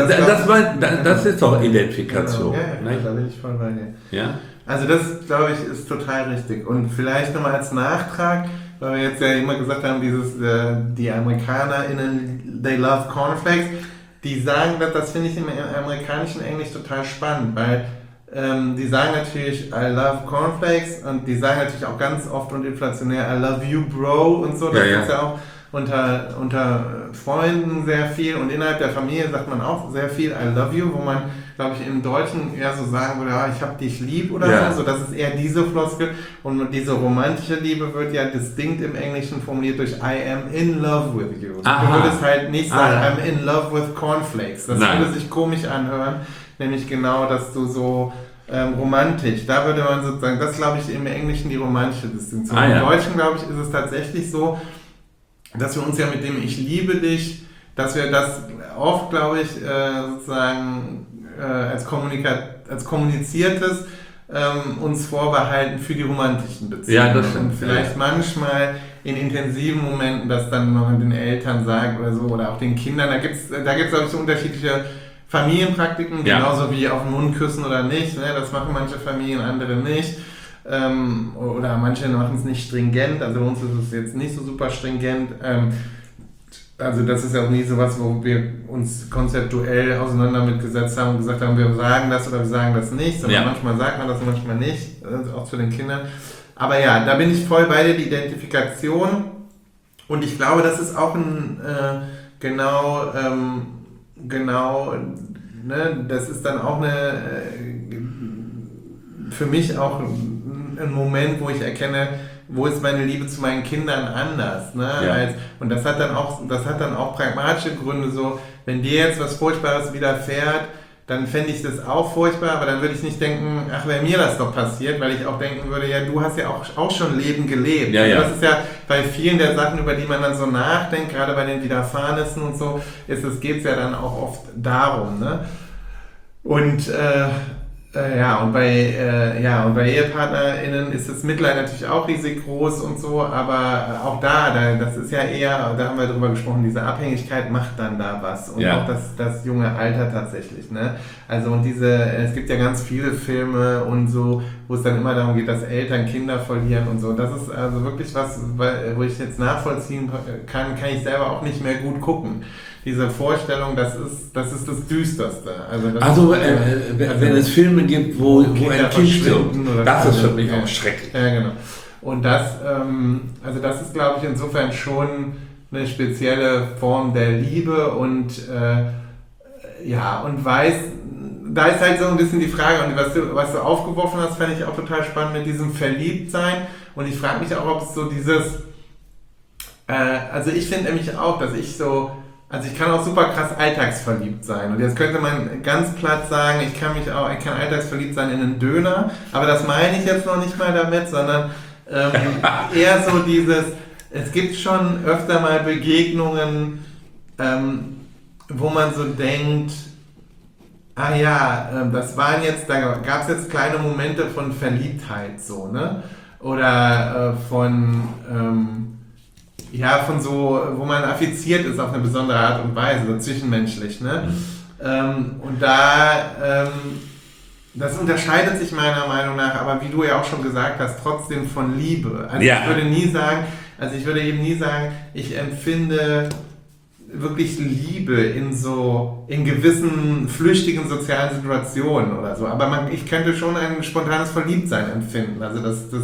das ist doch Identifikation. Genau. Ja, da bin ich voll bei dir. Ja? Also das, glaube ich, ist total richtig. Und vielleicht nochmal als Nachtrag, weil wir jetzt ja immer gesagt haben, die AmerikanerInnen, they love cornflakes, die sagen, das finde ich im amerikanischen Englisch total spannend, weil die sagen natürlich, I love cornflakes, und die sagen natürlich auch ganz oft und inflationär, I love you, bro, und so. Das ist ja auch unter Freunden sehr viel, und innerhalb der Familie sagt man auch sehr viel I love you, wo man, glaube ich, im Deutschen eher so sagen würde, ich hab dich lieb oder so. Das ist eher diese Floskel, und diese romantische Liebe wird ja distinkt im Englischen formuliert durch I am in love with you. Du würdest halt nicht sagen I'm in love with cornflakes. Das würde sich komisch anhören, nämlich genau, dass du so romantisch, da würde man sozusagen, das glaube ich im Englischen die romantische Distinktion. Im Deutschen, glaube ich, ist es tatsächlich so, dass wir uns ja mit dem Ich liebe dich, dass wir das oft, glaube ich, sozusagen als kommuniziertes uns vorbehalten für die romantischen Beziehungen. Ja, das stimmt. Und vielleicht manchmal in intensiven Momenten, das dann noch den Eltern sagt oder so, oder auch den Kindern, da gibt's glaube ich, so unterschiedliche Familienpraktiken, genauso wie auf den Mund küssen oder nicht, ne? Das machen manche Familien, andere nicht. Oder manche machen es nicht stringent, also bei uns ist es jetzt nicht so super stringent. Also das ist ja auch nie so was, wo wir uns konzeptuell auseinander mitgesetzt haben und gesagt haben, wir sagen das oder wir sagen das nicht, sondern manchmal sagt man das und manchmal nicht, auch zu den Kindern. Aber ja, da bin ich voll bei dir, die Identifikation, und ich glaube, das ist auch ein das ist dann auch für mich auch ein Moment, wo ich erkenne, wo ist meine Liebe zu meinen Kindern anders, ne? Und das hat dann auch pragmatische Gründe, so, wenn dir jetzt was Furchtbares widerfährt, dann fände ich das auch furchtbar, aber dann würde ich nicht denken, ach, wäre mir das doch passiert, weil ich auch denken würde, ja, du hast ja auch schon Leben gelebt. Das ist ja bei vielen der Sachen, über die man dann so nachdenkt, gerade bei den Widerfahrenissen und so, geht es ja dann auch oft darum, ne? Und Und bei EhepartnerInnen ist das Mitleid natürlich auch riesig groß und so, aber auch das ist ja eher, da haben wir drüber gesprochen, diese Abhängigkeit macht dann da was und auch das junge Alter tatsächlich, ne? Also und es gibt ja ganz viele Filme und so, wo es dann immer darum geht, dass Eltern Kinder verlieren und so. Das ist also wirklich was, wo ich jetzt nachvollziehen kann ich selber auch nicht mehr gut gucken. Diese Vorstellung, das ist das Düsterste. Wenn es Filme gibt, wo ein Kind stirbt, das ist für mich auch schrecklich. Ja, genau. Und das ist, glaube ich, insofern schon eine spezielle Form der Liebe und da ist halt so ein bisschen die Frage, und was du aufgeworfen hast, fand ich auch total spannend mit diesem Verliebtsein. Und ich frage mich auch, ob es so dieses, ich finde nämlich auch, dass ich kann auch super krass alltagsverliebt sein. Und jetzt könnte man ganz platt sagen, ich kann alltagsverliebt sein in einen Döner, aber das meine ich jetzt noch nicht mal damit, sondern eher so dieses, es gibt schon öfter mal Begegnungen, wo man so denkt, da gab es jetzt kleine Momente von Verliebtheit, so, ne? Oder von so, wo man affiziert ist auf eine besondere Art und Weise, so zwischenmenschlich, ne? Das unterscheidet sich meiner Meinung nach, aber wie du ja auch schon gesagt hast, trotzdem von Liebe. Also ich würde eben nie sagen, ich empfinde wirklich Liebe in gewissen flüchtigen sozialen Situationen oder so. Aber ich könnte schon ein spontanes Verliebtsein empfinden. Also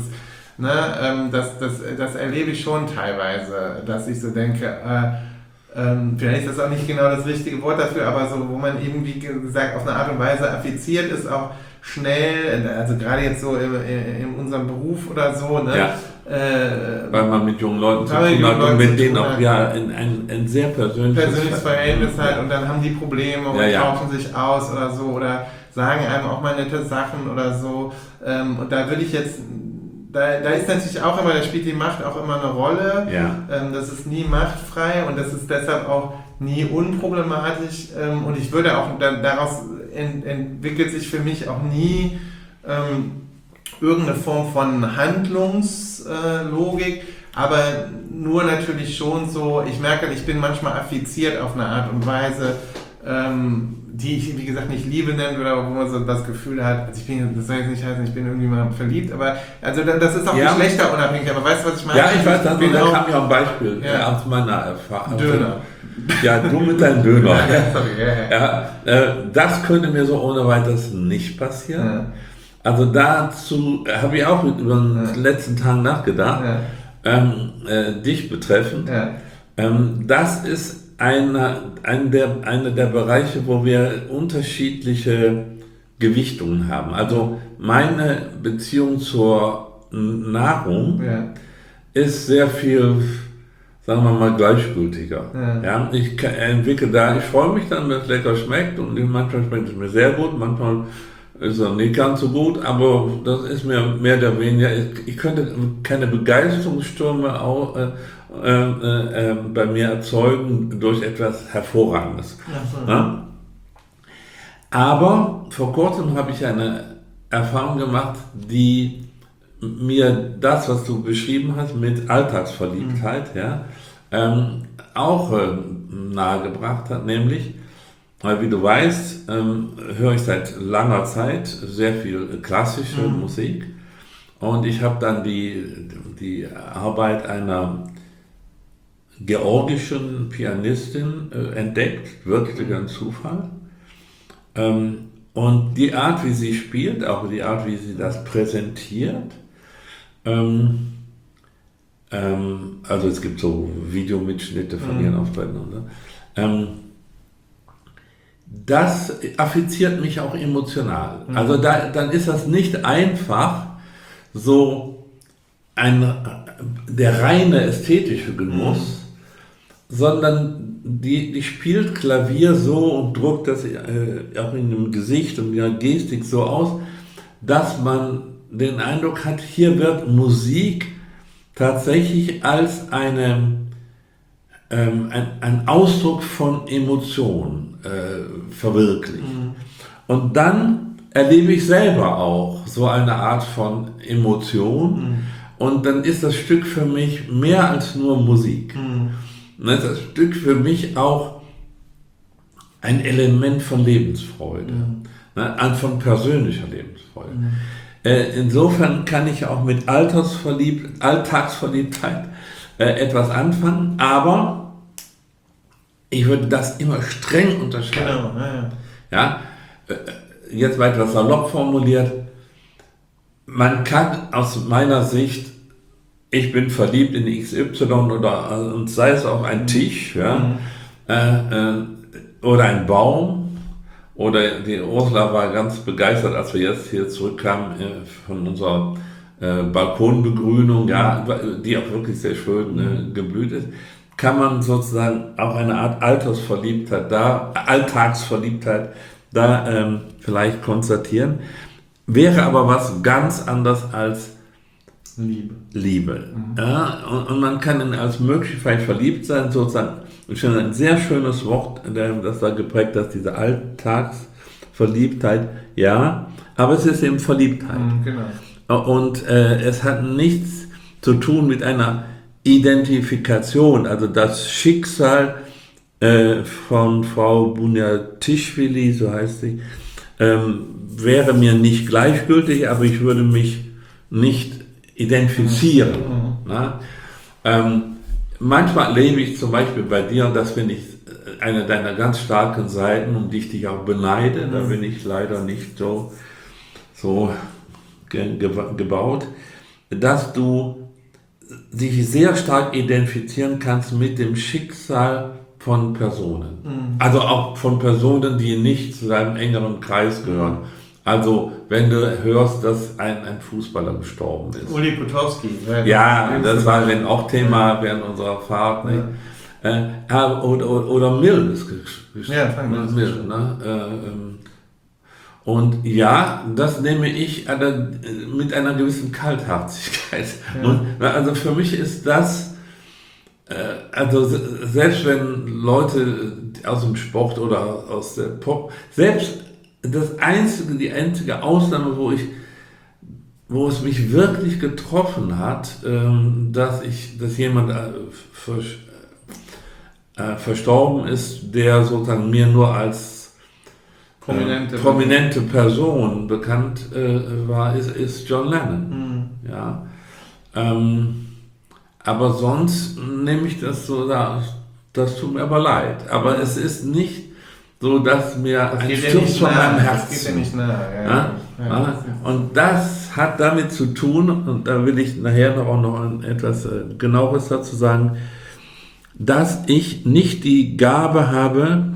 das erlebe ich schon teilweise, dass ich so denke, vielleicht ist das auch nicht genau das richtige Wort dafür, aber so, wo man eben, wie gesagt, auf eine Art und Weise affiziert ist, auch schnell, also gerade jetzt so in unserem Beruf oder so, ne? Ja. Weil man mit jungen Leuten zu tun hat und mit denen auch ein sehr persönliches Verhältnis hat und dann haben die Probleme und tauschen sich aus oder so oder sagen einem auch mal nette Sachen oder so. Und da würde ich jetzt, da ist natürlich auch immer, da spielt die Macht auch immer eine Rolle. Ja. Das ist nie machtfrei und das ist deshalb auch nie unproblematisch. Und ich würde auch, daraus entwickelt sich für mich auch nie irgendeine Form von Handlungslogik, aber nur natürlich schon so, ich merke, ich bin manchmal affiziert auf eine Art und Weise, die ich, wie gesagt, nicht Liebe nennen würde, aber wo man so das Gefühl hat, das soll jetzt nicht heißen, ich bin irgendwie mal verliebt, aber also das ist auch geschlechterunabhängig, aber weißt du, was ich meine? Ja, ich weiß, da kam ja ein Beispiel aus meiner Erfahrung. Döner. Ja, du mit deinem Döner. Das könnte mir so ohne weiteres nicht passieren. Ja. Also dazu habe ich auch über den letzten Tag nachgedacht, dich betreffend. Ja. Das ist einer der Bereiche, wo wir unterschiedliche Gewichtungen haben. Also meine Beziehung zur Nahrung ist sehr viel, sagen wir mal, gleichgültiger. Ja. Ich freue mich dann, wenn es lecker schmeckt und manchmal schmeckt es mir sehr gut, manchmal ist er nicht ganz so gut, aber das ist mir mehr oder weniger, ich könnte keine Begeisterungsstürme bei mir erzeugen durch etwas Hervorragendes. Ja? Aber vor kurzem habe ich eine Erfahrung gemacht, die mir das, was du beschrieben hast, mit Alltagsverliebtheit auch nahegebracht hat, nämlich, weil wie du weißt, höre ich seit langer Zeit sehr viel klassische Musik und ich habe dann die Arbeit einer georgischen Pianistin entdeckt, wirklich ein Zufall. Und die Art, wie sie spielt, auch die Art, wie sie das präsentiert, also es gibt so Videomitschnitte von ihren Auftritten, das affiziert mich auch emotional. Also dann ist das nicht einfach so der reine ästhetische Genuss, sondern die spielt Klavier so und drückt das auch in dem Gesicht und in der Gestik so aus, dass man den Eindruck hat, hier wird Musik tatsächlich als ein Ausdruck von Emotionen verwirklicht. Und dann erlebe ich selber auch so eine Art von Emotion. Und dann ist das Stück für mich mehr als nur Musik. Dann ist das Stück für mich auch ein Element von Lebensfreude, von persönlicher Lebensfreude. Insofern kann ich auch mit Alltagsverliebtheit etwas anfangen, aber ich würde das immer streng unterscheiden. Genau, ja. Jetzt mal etwas salopp formuliert, man kann aus meiner Sicht, ich bin verliebt in XY und sei es auch ein Tisch, oder ein Baum, oder die Ursula war ganz begeistert, als wir jetzt hier zurückkamen von unserer Balkonbegrünung, die auch wirklich sehr schön geblüht ist, kann man sozusagen auch eine Art Alltagsverliebtheit da vielleicht konstatieren. Wäre aber was ganz anderes als Liebe. Ja, und man kann als möglich vielleicht verliebt sein, sozusagen. Schon ein sehr schönes Wort, das da geprägt hat, diese Alltagsverliebtheit, aber es ist eben Verliebtheit. Genau. Und es hat nichts zu tun mit einer Identifikation, also das Schicksal von Frau Bunyatischvili, so heißt sie, wäre mir nicht gleichgültig, aber ich würde mich nicht identifizieren. Manchmal erlebe ich zum Beispiel bei dir, und das finde ich eine deiner ganz starken Seiten, um die ich dich auch beneide, da bin ich leider nicht so gebaut, dass du dich sehr stark identifizieren kannst mit dem Schicksal von Personen. Also auch von Personen, die nicht zu deinem engeren Kreis gehören. Also wenn du hörst, dass ein Fußballer gestorben ist. Uli Potowski. Ja, das war dann auch Thema während unserer Fahrt. Nicht? Oder Mill ist gestorben. Mill, und das nehme ich mit einer gewissen Kaltherzigkeit. Und, also für mich ist das, selbst wenn Leute aus dem Sport oder aus der Pop, selbst die einzige Ausnahme, wo es mich wirklich getroffen hat, dass jemand verstorben ist, der sozusagen mir nur als prominente Person bekannt war, ist John Lennon. Aber sonst nehme ich das so, das tut mir aber leid. Aber es ist nicht so, dass mir ein Sturz von meinem Herzen. Das geht ja nicht nahe. Und das hat damit zu tun, und da will ich nachher noch etwas Genaueres dazu sagen, dass ich nicht die Gabe habe,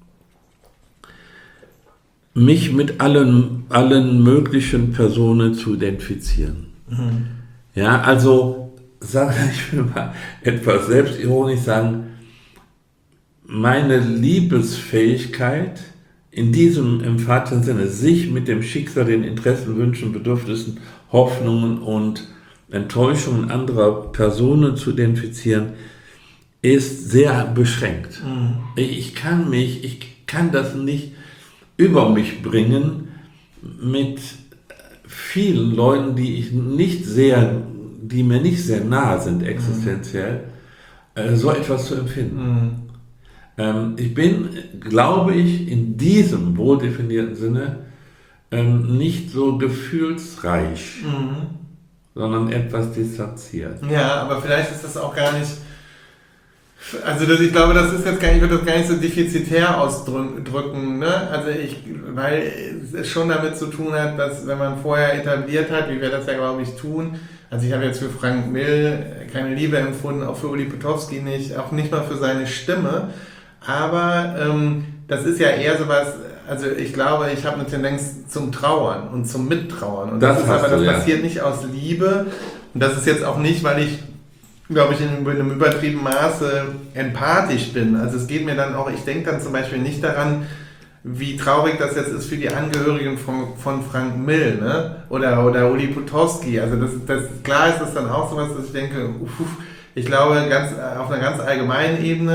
mich mit allen möglichen Personen zu identifizieren. Also, ich will mal etwas selbstironisch sagen, meine Liebesfähigkeit in diesem empfatischen Sinne, sich mit dem Schicksal, den Interessen, Wünschen, Bedürfnissen, Hoffnungen und Enttäuschungen anderer Personen zu identifizieren, ist sehr beschränkt. Ich kann das nicht über mich bringen, mit vielen Leuten, die mir nicht sehr nahe sind existenziell, so etwas zu empfinden. Ich bin, glaube ich, in diesem wohldefinierten Sinne nicht so gefühlsreich, sondern etwas distanziert. Ja, aber vielleicht ist das auch gar nicht, also ich glaube, das ist jetzt ich würde das gar nicht so defizitär ausdrücken, ne? Also weil es schon damit zu tun hat, dass wenn man vorher etabliert hat, wie wir das ja glaube ich tun, also ich habe jetzt für Frank Mill keine Liebe empfunden, auch für Uli Potowski nicht, auch nicht mal für seine Stimme, aber das ist ja eher sowas, also ich glaube, ich habe eine Tendenz zum Trauern und zum Mittrauern und das passiert nicht aus Liebe und das ist jetzt auch nicht, weil ich glaube ich, in einem übertriebenen Maße empathisch bin. Also es geht mir dann auch, ich denke dann zum Beispiel nicht daran, wie traurig das jetzt ist für die Angehörigen von Frank Mill, ne? Oder Uli Potowski. Also klar ist das dann auch sowas, dass ich denke, ich glaube, auf einer ganz allgemeinen Ebene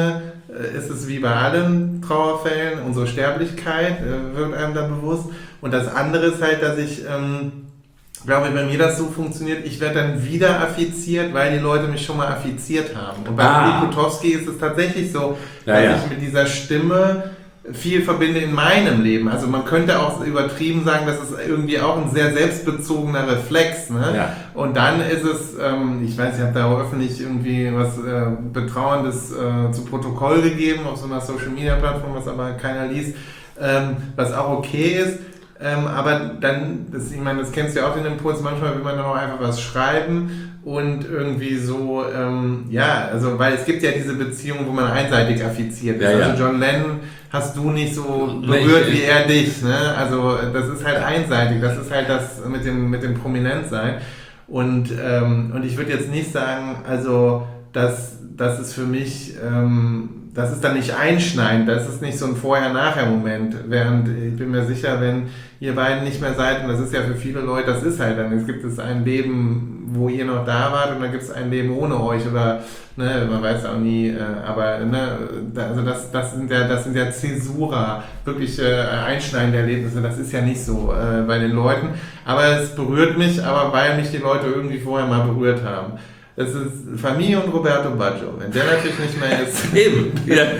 ist es wie bei allen Trauerfällen, unsere Sterblichkeit wird einem dann bewusst. Und das andere ist halt, dass ich glaube, bei mir das so funktioniert, ich werde dann wieder affiziert, weil die Leute mich schon mal affiziert haben. Und bei Uli Potowski ist es tatsächlich so, dass ich mit dieser Stimme viel verbinde in meinem Leben. Also man könnte auch übertrieben sagen, das ist irgendwie auch ein sehr selbstbezogener Reflex. Ne? Ja. Und dann ist es, ich weiß, ich habe da auch öffentlich irgendwie was Betrauerndes zu Protokoll gegeben auf so einer Social-Media-Plattform, was aber keiner liest, was auch okay ist. Aber dann, ich meine, das kennst du ja auch den Impuls, manchmal will man dann auch einfach was schreiben und irgendwie so, also, weil es gibt ja diese Beziehung, wo man einseitig affiziert ist. Also John Lennon hast du nicht so berührt wie er dich, ne? Also das ist halt einseitig, das ist halt das mit dem Prominentsein. Und ich würde jetzt nicht sagen, also, das ist für mich, das ist dann nicht einschneidend, das ist nicht so ein Vorher-Nachher-Moment, während ich bin mir sicher, wenn ihr beiden nicht mehr seid, und das ist ja für viele Leute, das ist halt dann, es gibt ein Leben, wo ihr noch da wart und dann gibt es ein Leben ohne euch oder, ne, man weiß auch nie, aber, ne, also das sind ja Zäsura, wirklich einschneidende Erlebnisse, das ist ja nicht so bei den Leuten, aber es berührt mich, aber weil mich die Leute irgendwie vorher mal berührt haben. Das ist Familie und Roberto Baggio. Wenn der natürlich nicht mehr ist. Eben.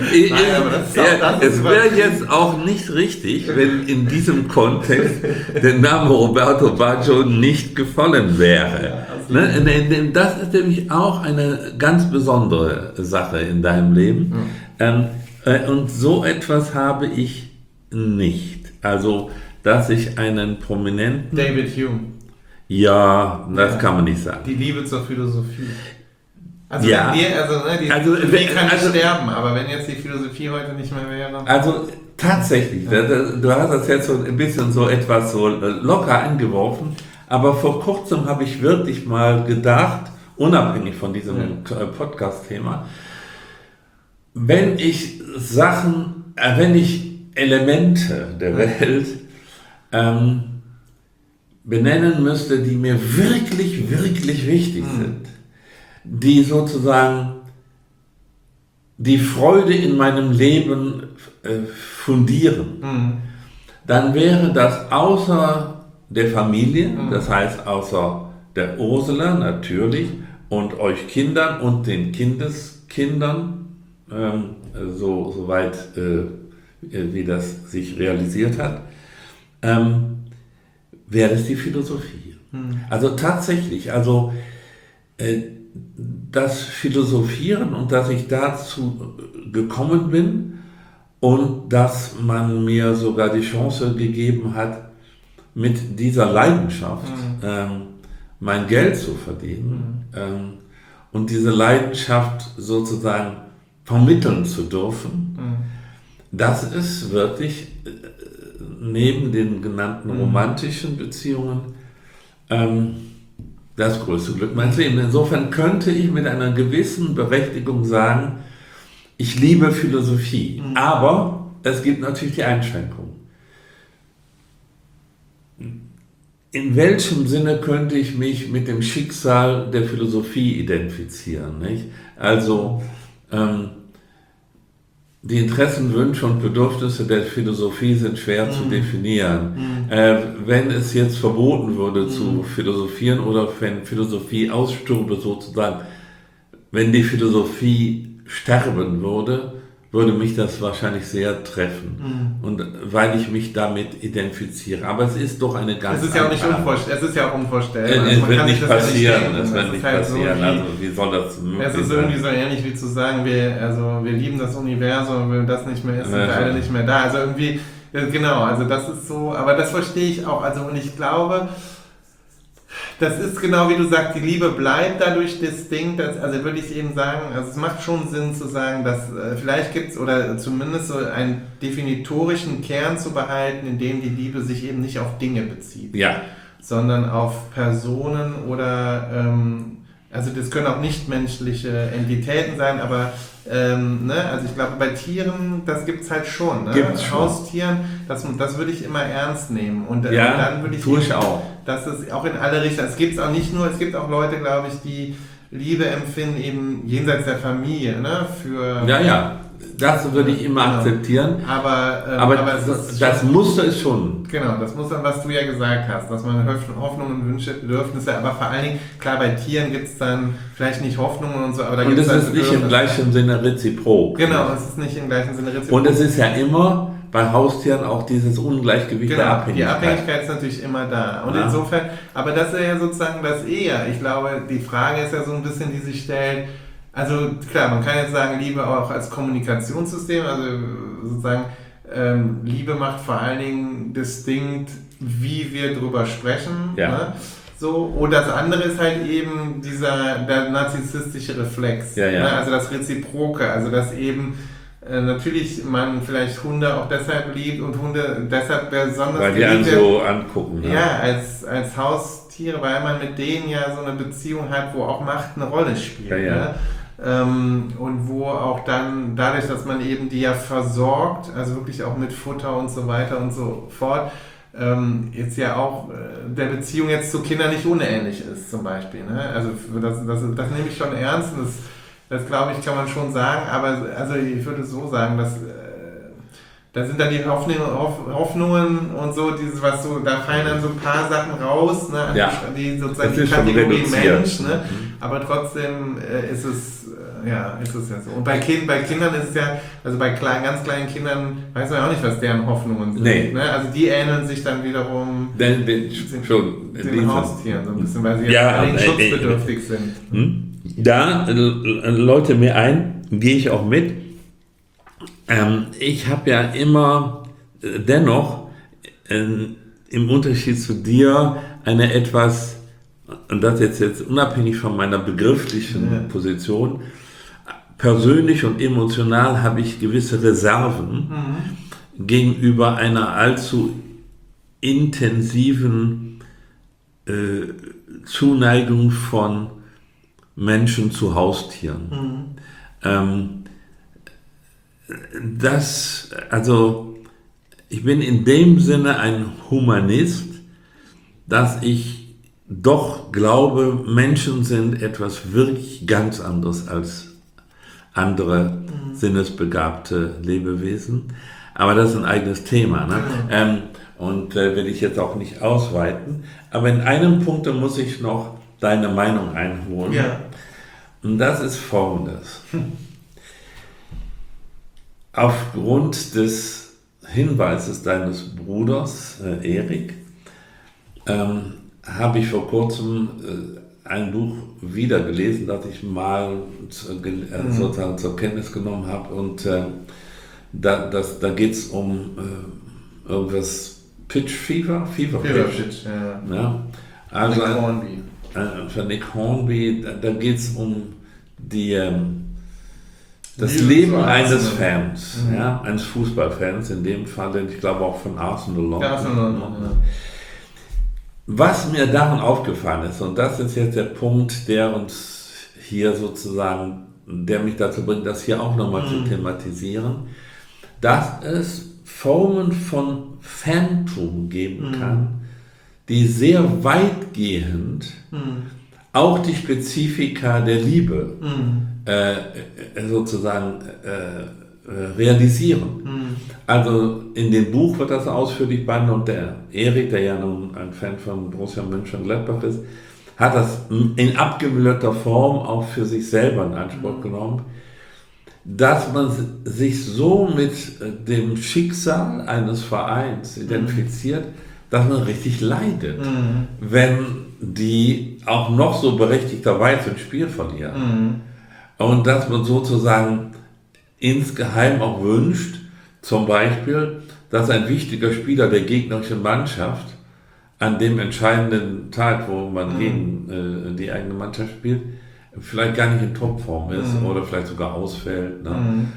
Es wäre jetzt auch nicht richtig, wenn in diesem Kontext der Name Roberto Baggio nicht gefallen wäre. Das ist nämlich auch eine ganz besondere Sache in deinem Leben. Und so etwas habe ich nicht. Also, dass ich einen Prominenten... David Hume. Ja, das kann man nicht sagen. Die Liebe zur Philosophie. Also, die Philosophie kann nicht sterben, aber wenn jetzt die Philosophie heute nicht mehr wäre... Also tatsächlich, du hast das jetzt so ein bisschen so etwas so locker angeworfen, aber vor kurzem habe ich wirklich mal gedacht, unabhängig von diesem Podcast-Thema, wenn ich Elemente der Welt benennen müsste, die mir wirklich, wirklich wichtig sind, die sozusagen die Freude in meinem Leben fundieren, dann wäre das außer der Familie, das heißt außer der Ursula natürlich und euch Kindern und den Kindeskindern, soweit wie das sich realisiert hat, wäre es die Philosophie. Also tatsächlich, das Philosophieren und dass ich dazu gekommen bin und dass man mir sogar die Chance gegeben hat, mit dieser Leidenschaft mein Geld zu verdienen und diese Leidenschaft sozusagen vermitteln zu dürfen, das ist wirklich neben den genannten romantischen Beziehungen das größte Glück meines Lebens. Insofern könnte ich mit einer gewissen Berechtigung sagen, ich liebe Philosophie, aber es gibt natürlich die Einschränkung. In welchem Sinne könnte ich mich mit dem Schicksal der Philosophie identifizieren? Nicht? Also die Interessen, Wünsche und Bedürfnisse der Philosophie sind schwer zu definieren. Wenn es jetzt verboten würde zu philosophieren oder wenn Philosophie ausstürbe sozusagen, wenn die Philosophie sterben würde, würde mich das wahrscheinlich sehr treffen. Und weil ich mich damit identifiziere. Aber es ist doch eine ganz... Es ist ja auch nicht unvorstellbar. Es ist ja auch unvorstellbar. Es wird nicht passieren. Es wird nicht passieren. Also wie soll das möglich sein? Es ist irgendwie so ähnlich wie zu sagen, wir lieben das Universum, wenn das nicht mehr ist, sind wir alle nicht mehr da. Also irgendwie, genau, also das ist so, aber das verstehe ich auch. Also und ich glaube, das ist genau wie du sagst, die Liebe bleibt dadurch distinkt. Also würde ich eben sagen, also es macht schon Sinn zu sagen, dass vielleicht gibt es oder zumindest so einen definitorischen Kern zu behalten, in dem die Liebe sich eben nicht auf Dinge bezieht, sondern auf Personen oder also das können auch nichtmenschliche Entitäten sein, aber also ich glaube bei Tieren, das gibt es halt schon. Ne? Haustieren, das würde ich immer ernst nehmen. Und dann würde ich tue ich auch. Das ist auch in alle Richtungen. Es gibt auch nicht nur, es gibt auch Leute, glaube ich, die Liebe empfinden eben jenseits der Familie, ne? Für das würde ich immer akzeptieren. Aber das Muster ist schon. Genau, das Muster, was du ja gesagt hast, dass man Hoffnungen, Wünsche, Bedürfnisse, aber vor allen Dingen, klar, bei Tieren gibt es dann vielleicht nicht Hoffnungen und so, aber da gibt es. Und es ist nicht im gleichen Sinne reziprok. Genau, es ist nicht im gleichen Sinne reziprok. Und es ist ja immer bei Haustieren auch dieses Ungleichgewicht der Abhängigkeit. Die Abhängigkeit ist natürlich immer da. Und insofern, aber das ist ja sozusagen das eher. Ich glaube, die Frage ist ja so ein bisschen, die sich stellt, also klar, man kann jetzt sagen, Liebe auch als Kommunikationssystem, also sozusagen, Liebe macht vor allen Dingen distinkt, wie wir drüber sprechen. Ja. Ne? So, und das andere ist halt eben der narzisstische Reflex. Ja, ja. Ne? Also das Reziproke, also dass eben natürlich man vielleicht Hunde auch deshalb liebt und Hunde deshalb besonders weil die einen so angucken. Ja, als Haustiere, weil man mit denen ja so eine Beziehung hat, wo auch Macht eine Rolle spielt. Ja, ja. Ne? Und wo auch dann, dadurch, dass man eben die ja versorgt, also wirklich auch mit Futter und so weiter und so fort, jetzt ja auch der Beziehung jetzt zu Kindern nicht unähnlich ist, zum Beispiel. Ne? Also das nehme ich schon ernst und das glaube ich, kann man schon sagen, aber also ich würde so sagen, dass da sind dann die Hoffnungen und so, dieses, was so, da fallen dann so ein paar Sachen raus, ne, die sozusagen die Kategorie Mensch, ne, aber trotzdem ist es ja so. Und bei Kindern ist es ja, also bei ganz kleinen Kindern weiß man ja auch nicht, was deren Hoffnungen sind. Nee. Ne? Also die ähneln sich dann wiederum den Haustieren so ein bisschen, weil sie jetzt schutzbedürftig sind. Da läute mir ein, gehe ich auch mit. Ich habe ja immer dennoch im Unterschied zu dir eine etwas, und das jetzt unabhängig von meiner begrifflichen Position, persönlich und emotional habe ich gewisse Reserven gegenüber einer allzu intensiven Zuneigung von Menschen zu Haustieren. Ich bin in dem Sinne ein Humanist, dass ich doch glaube, Menschen sind etwas wirklich ganz anderes als andere sinnesbegabte Lebewesen. Aber das ist ein eigenes Thema. Ne? Und will ich jetzt auch nicht ausweiten. Aber in einem Punkt muss ich noch deine Meinung einholen. Ja. Und das ist Folgendes. Aufgrund des Hinweises deines Bruders, Erik, habe ich vor kurzem ein Buch wieder gelesen, das ich mal sozusagen zur Kenntnis genommen habe. Und da geht es um irgendwas Pitch Fever? Fever Pitch. Ja. Also Nick Hornby. Von Nick Hornby, da geht es um das Leben eines Fans, eines Fußballfans, in dem Fall, denn ich glaube auch von Arsenal. Was mir daran aufgefallen ist, und das ist jetzt der Punkt, der uns hier sozusagen, der mich dazu bringt, das hier auch nochmal zu thematisieren, dass es Formen von Phantom geben kann, die sehr weitgehend auch die Spezifika der Liebe sozusagen realisieren. Also in dem Buch wird das ausführlich behandelt und der Erik, der ja nun ein Fan von Borussia Mönchengladbach ist, hat das in abgemilderter Form auch für sich selber in Anspruch genommen, dass man sich so mit dem Schicksal eines Vereins identifiziert, dass man richtig leidet, wenn die auch noch so berechtigterweise ein Spiel verlieren. Und dass man sozusagen insgeheim auch wünscht, zum Beispiel, dass ein wichtiger Spieler der gegnerischen Mannschaft an dem entscheidenden Tag, wo man gegen die eigene Mannschaft spielt, vielleicht gar nicht in Topform ist oder vielleicht sogar ausfällt. Ne?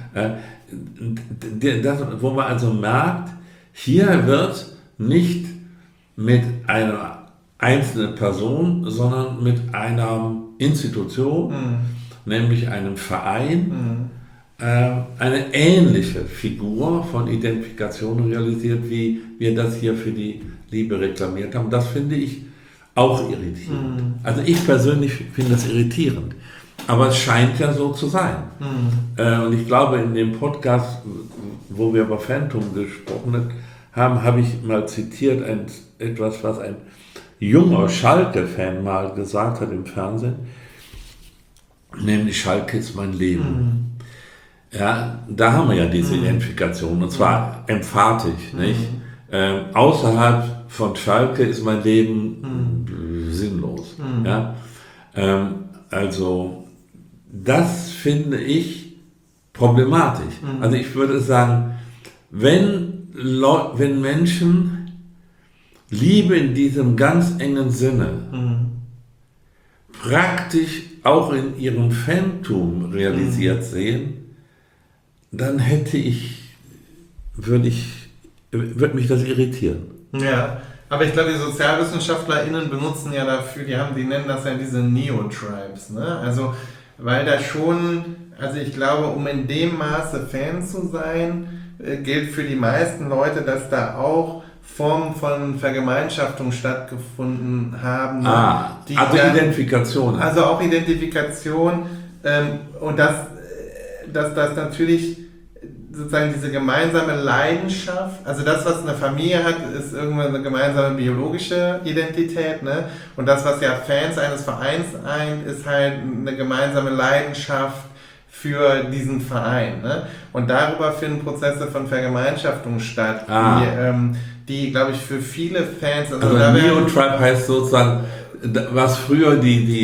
Wo man also merkt, hier wird nicht mit einer einzelnen Person, sondern mit einer Institution, nämlich einem Verein, eine ähnliche Figur von Identifikation realisiert, wie wir das hier für die Liebe reklamiert haben. Das finde ich auch irritierend. Also ich persönlich finde das irritierend. Aber es scheint ja so zu sein. Und ich glaube, in dem Podcast, wo wir über Phantom gesprochen haben, habe ich mal zitiert etwas, was ein junger Schalke-Fan mal gesagt hat im Fernsehen, nämlich Schalke ist mein Leben. Ja, da haben wir ja diese Identifikation, und zwar emphatisch, nicht? Außerhalb von Schalke ist mein Leben sinnlos. Ja? Also das finde ich problematisch. Also ich würde sagen, wenn Menschen Liebe in diesem ganz engen Sinne praktisch auch in ihrem Phantom realisiert sehen, dann würde mich das irritieren. Ja, aber ich glaube, die SozialwissenschaftlerInnen benutzen ja dafür, die nennen das ja diese Neo-Tribes, ne? Also, weil da schon, also ich glaube, um in dem Maße Fan zu sein, gilt für die meisten Leute, dass da auch Formen von Vergemeinschaftung stattgefunden haben. Also Identifikation. Also auch Identifikation und dass natürlich sozusagen diese gemeinsame Leidenschaft, also das, was eine Familie hat, ist irgendwann eine gemeinsame biologische Identität, ne? Und das, was ja Fans eines Vereins eint, ist halt eine gemeinsame Leidenschaft für diesen Verein, ne? Und darüber finden Prozesse von Vergemeinschaftung statt, die glaube ich, für viele Fans... Also Neo-Tribe heißt sozusagen, was früher die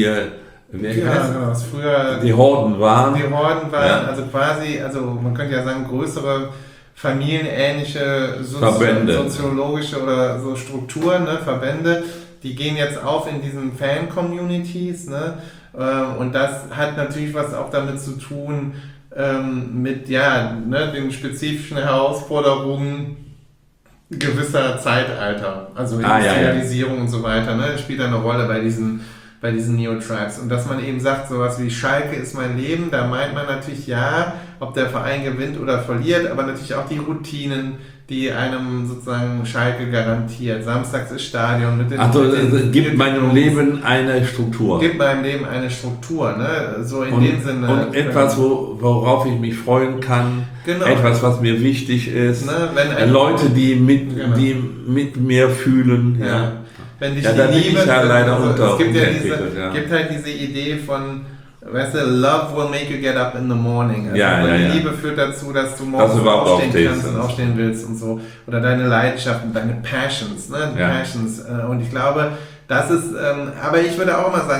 Horden waren. Die Horden waren, also quasi, man könnte ja sagen, größere familienähnliche soziologische oder so Strukturen, ne, Verbände, die gehen jetzt auf in diesen Fan-Communities, ne, und das hat natürlich was auch damit zu tun, mit, den spezifischen Herausforderungen gewisser Zeitalter, also Industrialisierung und so weiter, ne, das spielt eine Rolle bei diesen Neo-Tribes. Und dass man eben sagt, sowas wie Schalke ist mein Leben, da meint man natürlich ob der Verein gewinnt oder verliert, aber natürlich auch die Routinen, die einem sozusagen Schalke garantiert. Samstags ist Stadion mit den... gibt meinem Leben eine Struktur. Gibt meinem Leben eine Struktur, ne? So in dem Sinne. Und etwas, worauf ich mich freuen kann. Genau. Etwas, was mir wichtig ist. Ne? Leute, die mit mir fühlen. Ja. Wenn dich die Liebe... Es gibt halt diese Idee von... Weißt du, love will make you get up in the morning. Also Liebe führt dazu, dass du morgens aufstehen kannst und aufstehen willst und so. Oder deine Leidenschaften, deine Passions, ne? Passions. Und ich glaube, das ist, aber ich würde auch mal sagen,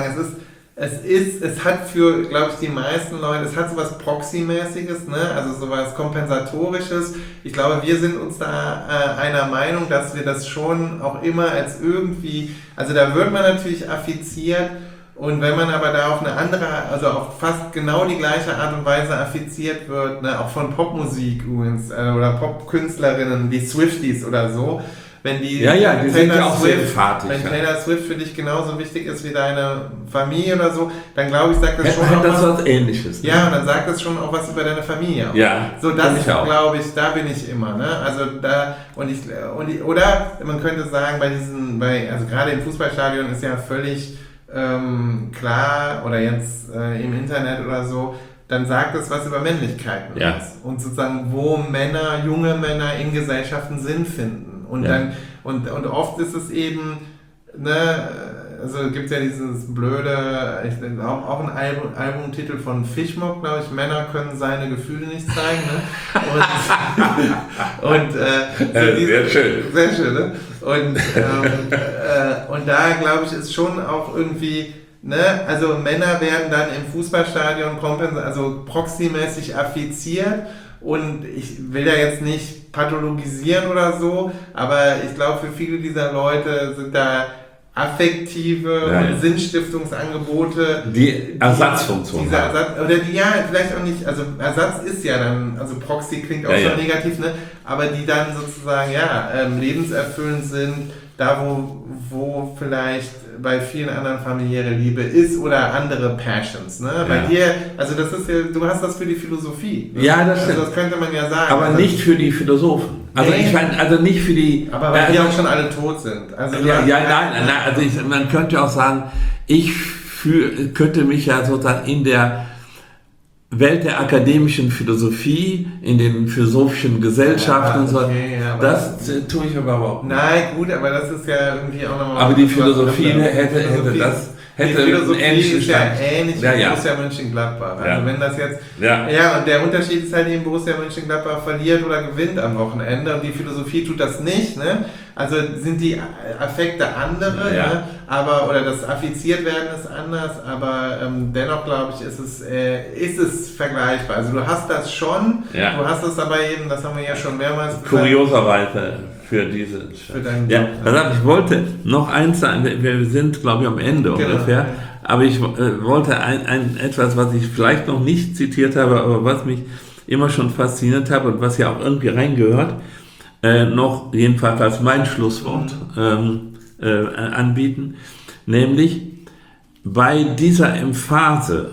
es hat für, glaube ich, die meisten Leute, es hat sowas Proxy-mäßiges, ne? Also sowas Kompensatorisches. Ich glaube, wir sind uns da einer Meinung, dass wir das schon auch immer als irgendwie, also da wird man natürlich affiziert. Und wenn man aber da auf eine andere, also auf fast genau die gleiche Art und Weise affiziert wird, ne, auch von Popmusik übrigens, oder Popkünstlerinnen, die Swifties oder so, wenn die sind ja auch sehr emphatisch. Wenn Taylor Swift für dich genauso wichtig ist wie deine Familie oder so, dann glaube ich, sagt das schon auch was Ähnliches. Ne? Ja, und dann sagt das schon auch was über deine Familie. Ja, so das glaube ich, da bin ich immer, ne? Also da oder man könnte sagen, also gerade im Fußballstadion ist ja völlig klar, oder jetzt im Internet oder so, dann sagt es was über Männlichkeiten aus. Und sozusagen, wo junge Männer in Gesellschaften Sinn finden. Und dann, und oft ist es eben, ne, also gibt es ja dieses blöde, auch ein Albumtitel von Fishmock, glaube ich, Männer können seine Gefühle nicht zeigen, ne? Sehr schön. Sehr schön, ne? Und da, glaube ich, ist schon auch irgendwie, ne, also Männer werden dann im Fußballstadion proxymäßig affiziert, und ich will da jetzt nicht pathologisieren oder so, aber ich glaube, für viele dieser Leute sind da affektive und Sinnstiftungsangebote. Die Ersatzfunktion. Vielleicht auch nicht, also Ersatz ist ja dann, also Proxy klingt auch schon negativ, ne? Aber die dann sozusagen, lebenserfüllend sind, da wo vielleicht bei vielen anderen familiäre Liebe ist oder andere Passions, ne? Bei dir, also das ist ja, du hast das für die Philosophie. Ne? Ja, das stimmt. Also das könnte man ja sagen. Aber nicht für die Philosophen. Also ich meine, also nicht für die... Aber weil die auch schon alle tot sind. Also man könnte auch sagen, ich könnte mich ja sozusagen in der Welt der akademischen Philosophie, in den philosophischen Gesellschaften und so, das tue ich aber überhaupt nicht. Nein, gut, aber das ist ja irgendwie auch nochmal... Aber die Philosophie hätte das... Die Philosophie ist ja ähnlich wie Borussia Mönchengladbach. Also wenn das jetzt... Ja, und der Unterschied ist halt eben, Borussia Mönchengladbach verliert oder gewinnt am Wochenende und die Philosophie tut das nicht. Ne? Also sind die Affekte andere, ne? Aber, oder das Affiziertwerden ist anders, aber dennoch glaube ich, ist es vergleichbar. Also du hast das schon, du hast es aber eben, das haben wir ja schon mehrmals gesagt. Kurioserweise für diese... ich wollte noch eins sagen, wir sind glaube ich am Ende ungefähr, aber ich wollte etwas, was ich vielleicht noch nicht zitiert habe, aber was mich immer schon fasziniert hat und was ja auch irgendwie reingehört, noch jedenfalls als mein Schlusswort anbieten, nämlich bei dieser Emphase,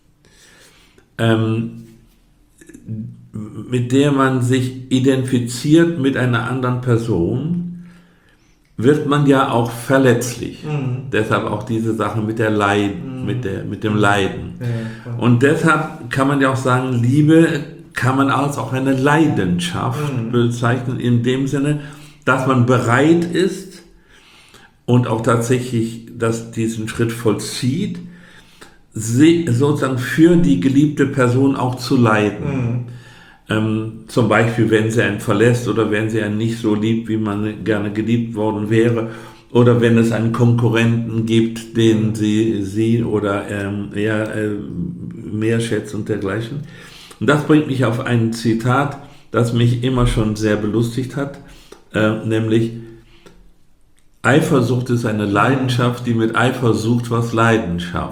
mit der man sich identifiziert mit einer anderen Person, wird man ja auch verletzlich. Deshalb auch diese Sache mit der Leiden, mit dem Leiden. Und deshalb kann man ja auch sagen, Liebe kann man als auch eine Leidenschaft bezeichnen, in dem Sinne, dass man bereit ist und auch tatsächlich diesen Schritt vollzieht, sozusagen für die geliebte Person auch zu leiden. Zum Beispiel, wenn sie einen verlässt oder wenn sie einen nicht so liebt, wie man gerne geliebt worden wäre, oder wenn es einen Konkurrenten gibt, den sie oder er mehr schätzt und dergleichen. Und das bringt mich auf ein Zitat, das mich immer schon sehr belustigt hat, nämlich: Eifersucht ist eine Leidenschaft, die mit Eifer sucht, was Leidenschaft.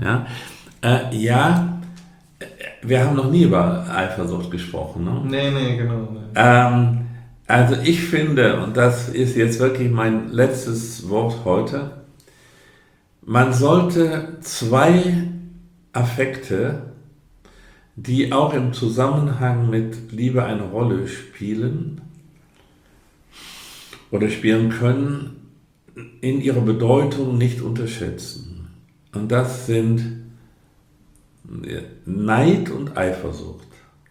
Wir haben noch nie über Eifersucht gesprochen. Ne? Nee, genau. Also ich finde, und das ist jetzt wirklich mein letztes Wort heute, man sollte zwei Affekte, die auch im Zusammenhang mit Liebe eine Rolle spielen oder spielen können, in ihrer Bedeutung nicht unterschätzen. Und das sind Neid und Eifersucht.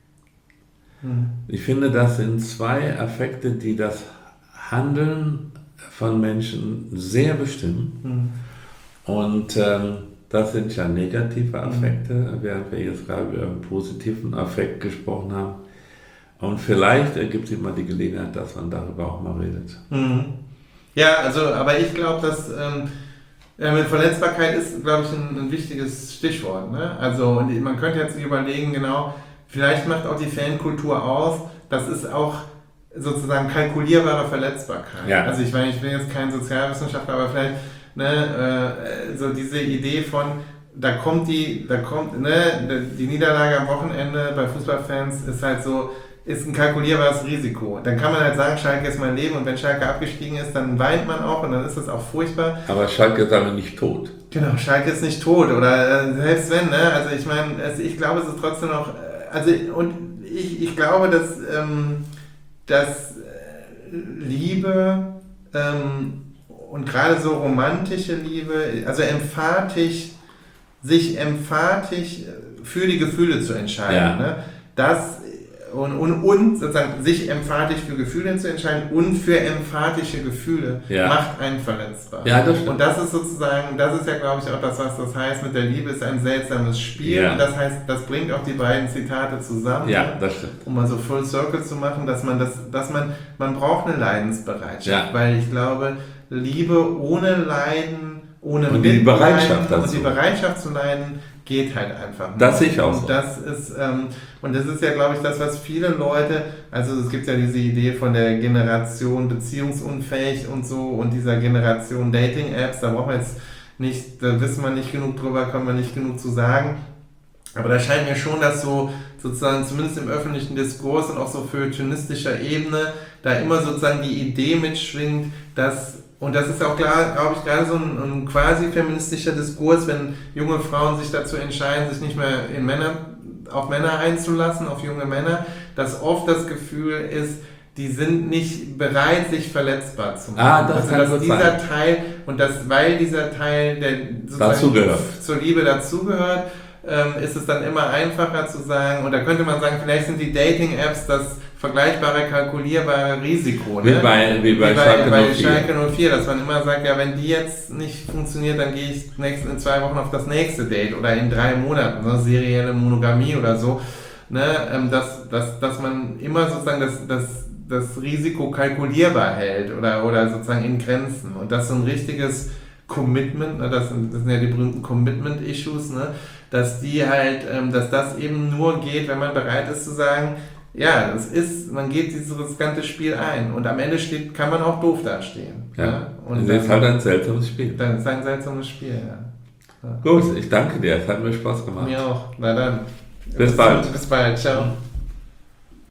Ich finde, das sind zwei Affekte, die das Handeln von Menschen sehr bestimmen. Und das sind ja negative Affekte, während wir jetzt gerade über einen positiven Affekt gesprochen haben. Und vielleicht ergibt sich mal die Gelegenheit, dass man darüber auch mal redet. Ja, also, aber ich glaube, dass mit Verletzbarkeit ist, glaube ich, ein wichtiges Stichwort. Ne? Also, und man könnte jetzt überlegen, genau, vielleicht macht auch die Fankultur aus, das ist auch sozusagen kalkulierbare Verletzbarkeit. Ja. Also ich meine, ich bin jetzt kein Sozialwissenschaftler, aber vielleicht so diese Idee von, die Niederlage am Wochenende bei Fußballfans ist halt so, ist ein kalkulierbares Risiko. Dann kann man halt sagen, Schalke ist mein Leben und wenn Schalke abgestiegen ist, dann weint man auch und dann ist das auch furchtbar. Aber Schalke ist aber nicht tot. Genau, Schalke ist nicht tot oder selbst wenn, ne? Also ich meine, ich glaube, es ist trotzdem noch, ich glaube, dass Liebe und gerade so romantische Liebe, also sich emphatisch für die Gefühle zu entscheiden, ne? Das und sozusagen sich emphatisch für Gefühle zu entscheiden und für emphatische Gefühle macht einen verletzbar. Ja, das stimmt. Und das ist sozusagen, das ist ja, glaube ich, auch das, was das heißt, mit der Liebe ist ein seltsames Spiel. Ja. Und das heißt, das bringt auch die beiden Zitate zusammen. Ja, das stimmt. Um mal so Full Circle zu machen, dass man man braucht eine Leidensbereitschaft, weil ich glaube, Liebe ohne Leiden, ohne und die Bereitschaft dazu. Und die Bereitschaft zu leiden geht halt einfach nicht. Das sehe ich auch so. Und das ist ja, glaube ich, das, was viele Leute, also es gibt ja diese Idee von der Generation beziehungsunfähig und so und dieser Generation Dating-Apps, da brauchen wir jetzt nicht, da wissen wir nicht genug drüber, können wir nicht genug zu sagen. Aber da scheint mir schon, dass so sozusagen zumindest im öffentlichen Diskurs und auch so feuilletonistischer Ebene da immer sozusagen die Idee mitschwingt, und das ist auch klar, glaube ich, gerade so ein quasi feministischer Diskurs, wenn junge Frauen sich dazu entscheiden, sich nicht mehr auf Männer einzulassen, auf junge Männer, dass oft das Gefühl ist, die sind nicht bereit, sich verletzbar zu machen. Das kann dass dieser sein. Teil, und weil dieser Teil, der sozusagen zur Liebe dazugehört, ist es dann immer einfacher zu sagen, und da könnte man sagen, vielleicht sind die Dating-Apps das vergleichbare, kalkulierbare Risiko. Ne? Wie bei Schalke 04, dass man immer sagt, ja, wenn die jetzt nicht funktioniert, dann gehe ich in 2 Wochen auf das nächste Date oder in 3 Monaten, so serielle Monogamie oder so. Ne? Dass man immer sozusagen das Risiko kalkulierbar hält oder sozusagen in Grenzen. Und das ist so ein richtiges Commitment, ne? Das sind ja die berühmten Commitment-Issues, ne? Dass das eben nur geht, wenn man bereit ist zu sagen, ja, man geht dieses riskante Spiel ein und am Ende kann man auch doof dastehen. Ja. Ne? Und das ist halt ein seltsames Spiel. Das ist ein seltsames Spiel, ja. Gut, ich danke dir, es hat mir Spaß gemacht. Mir auch, na dann. Bis bald. Bis bald, ciao.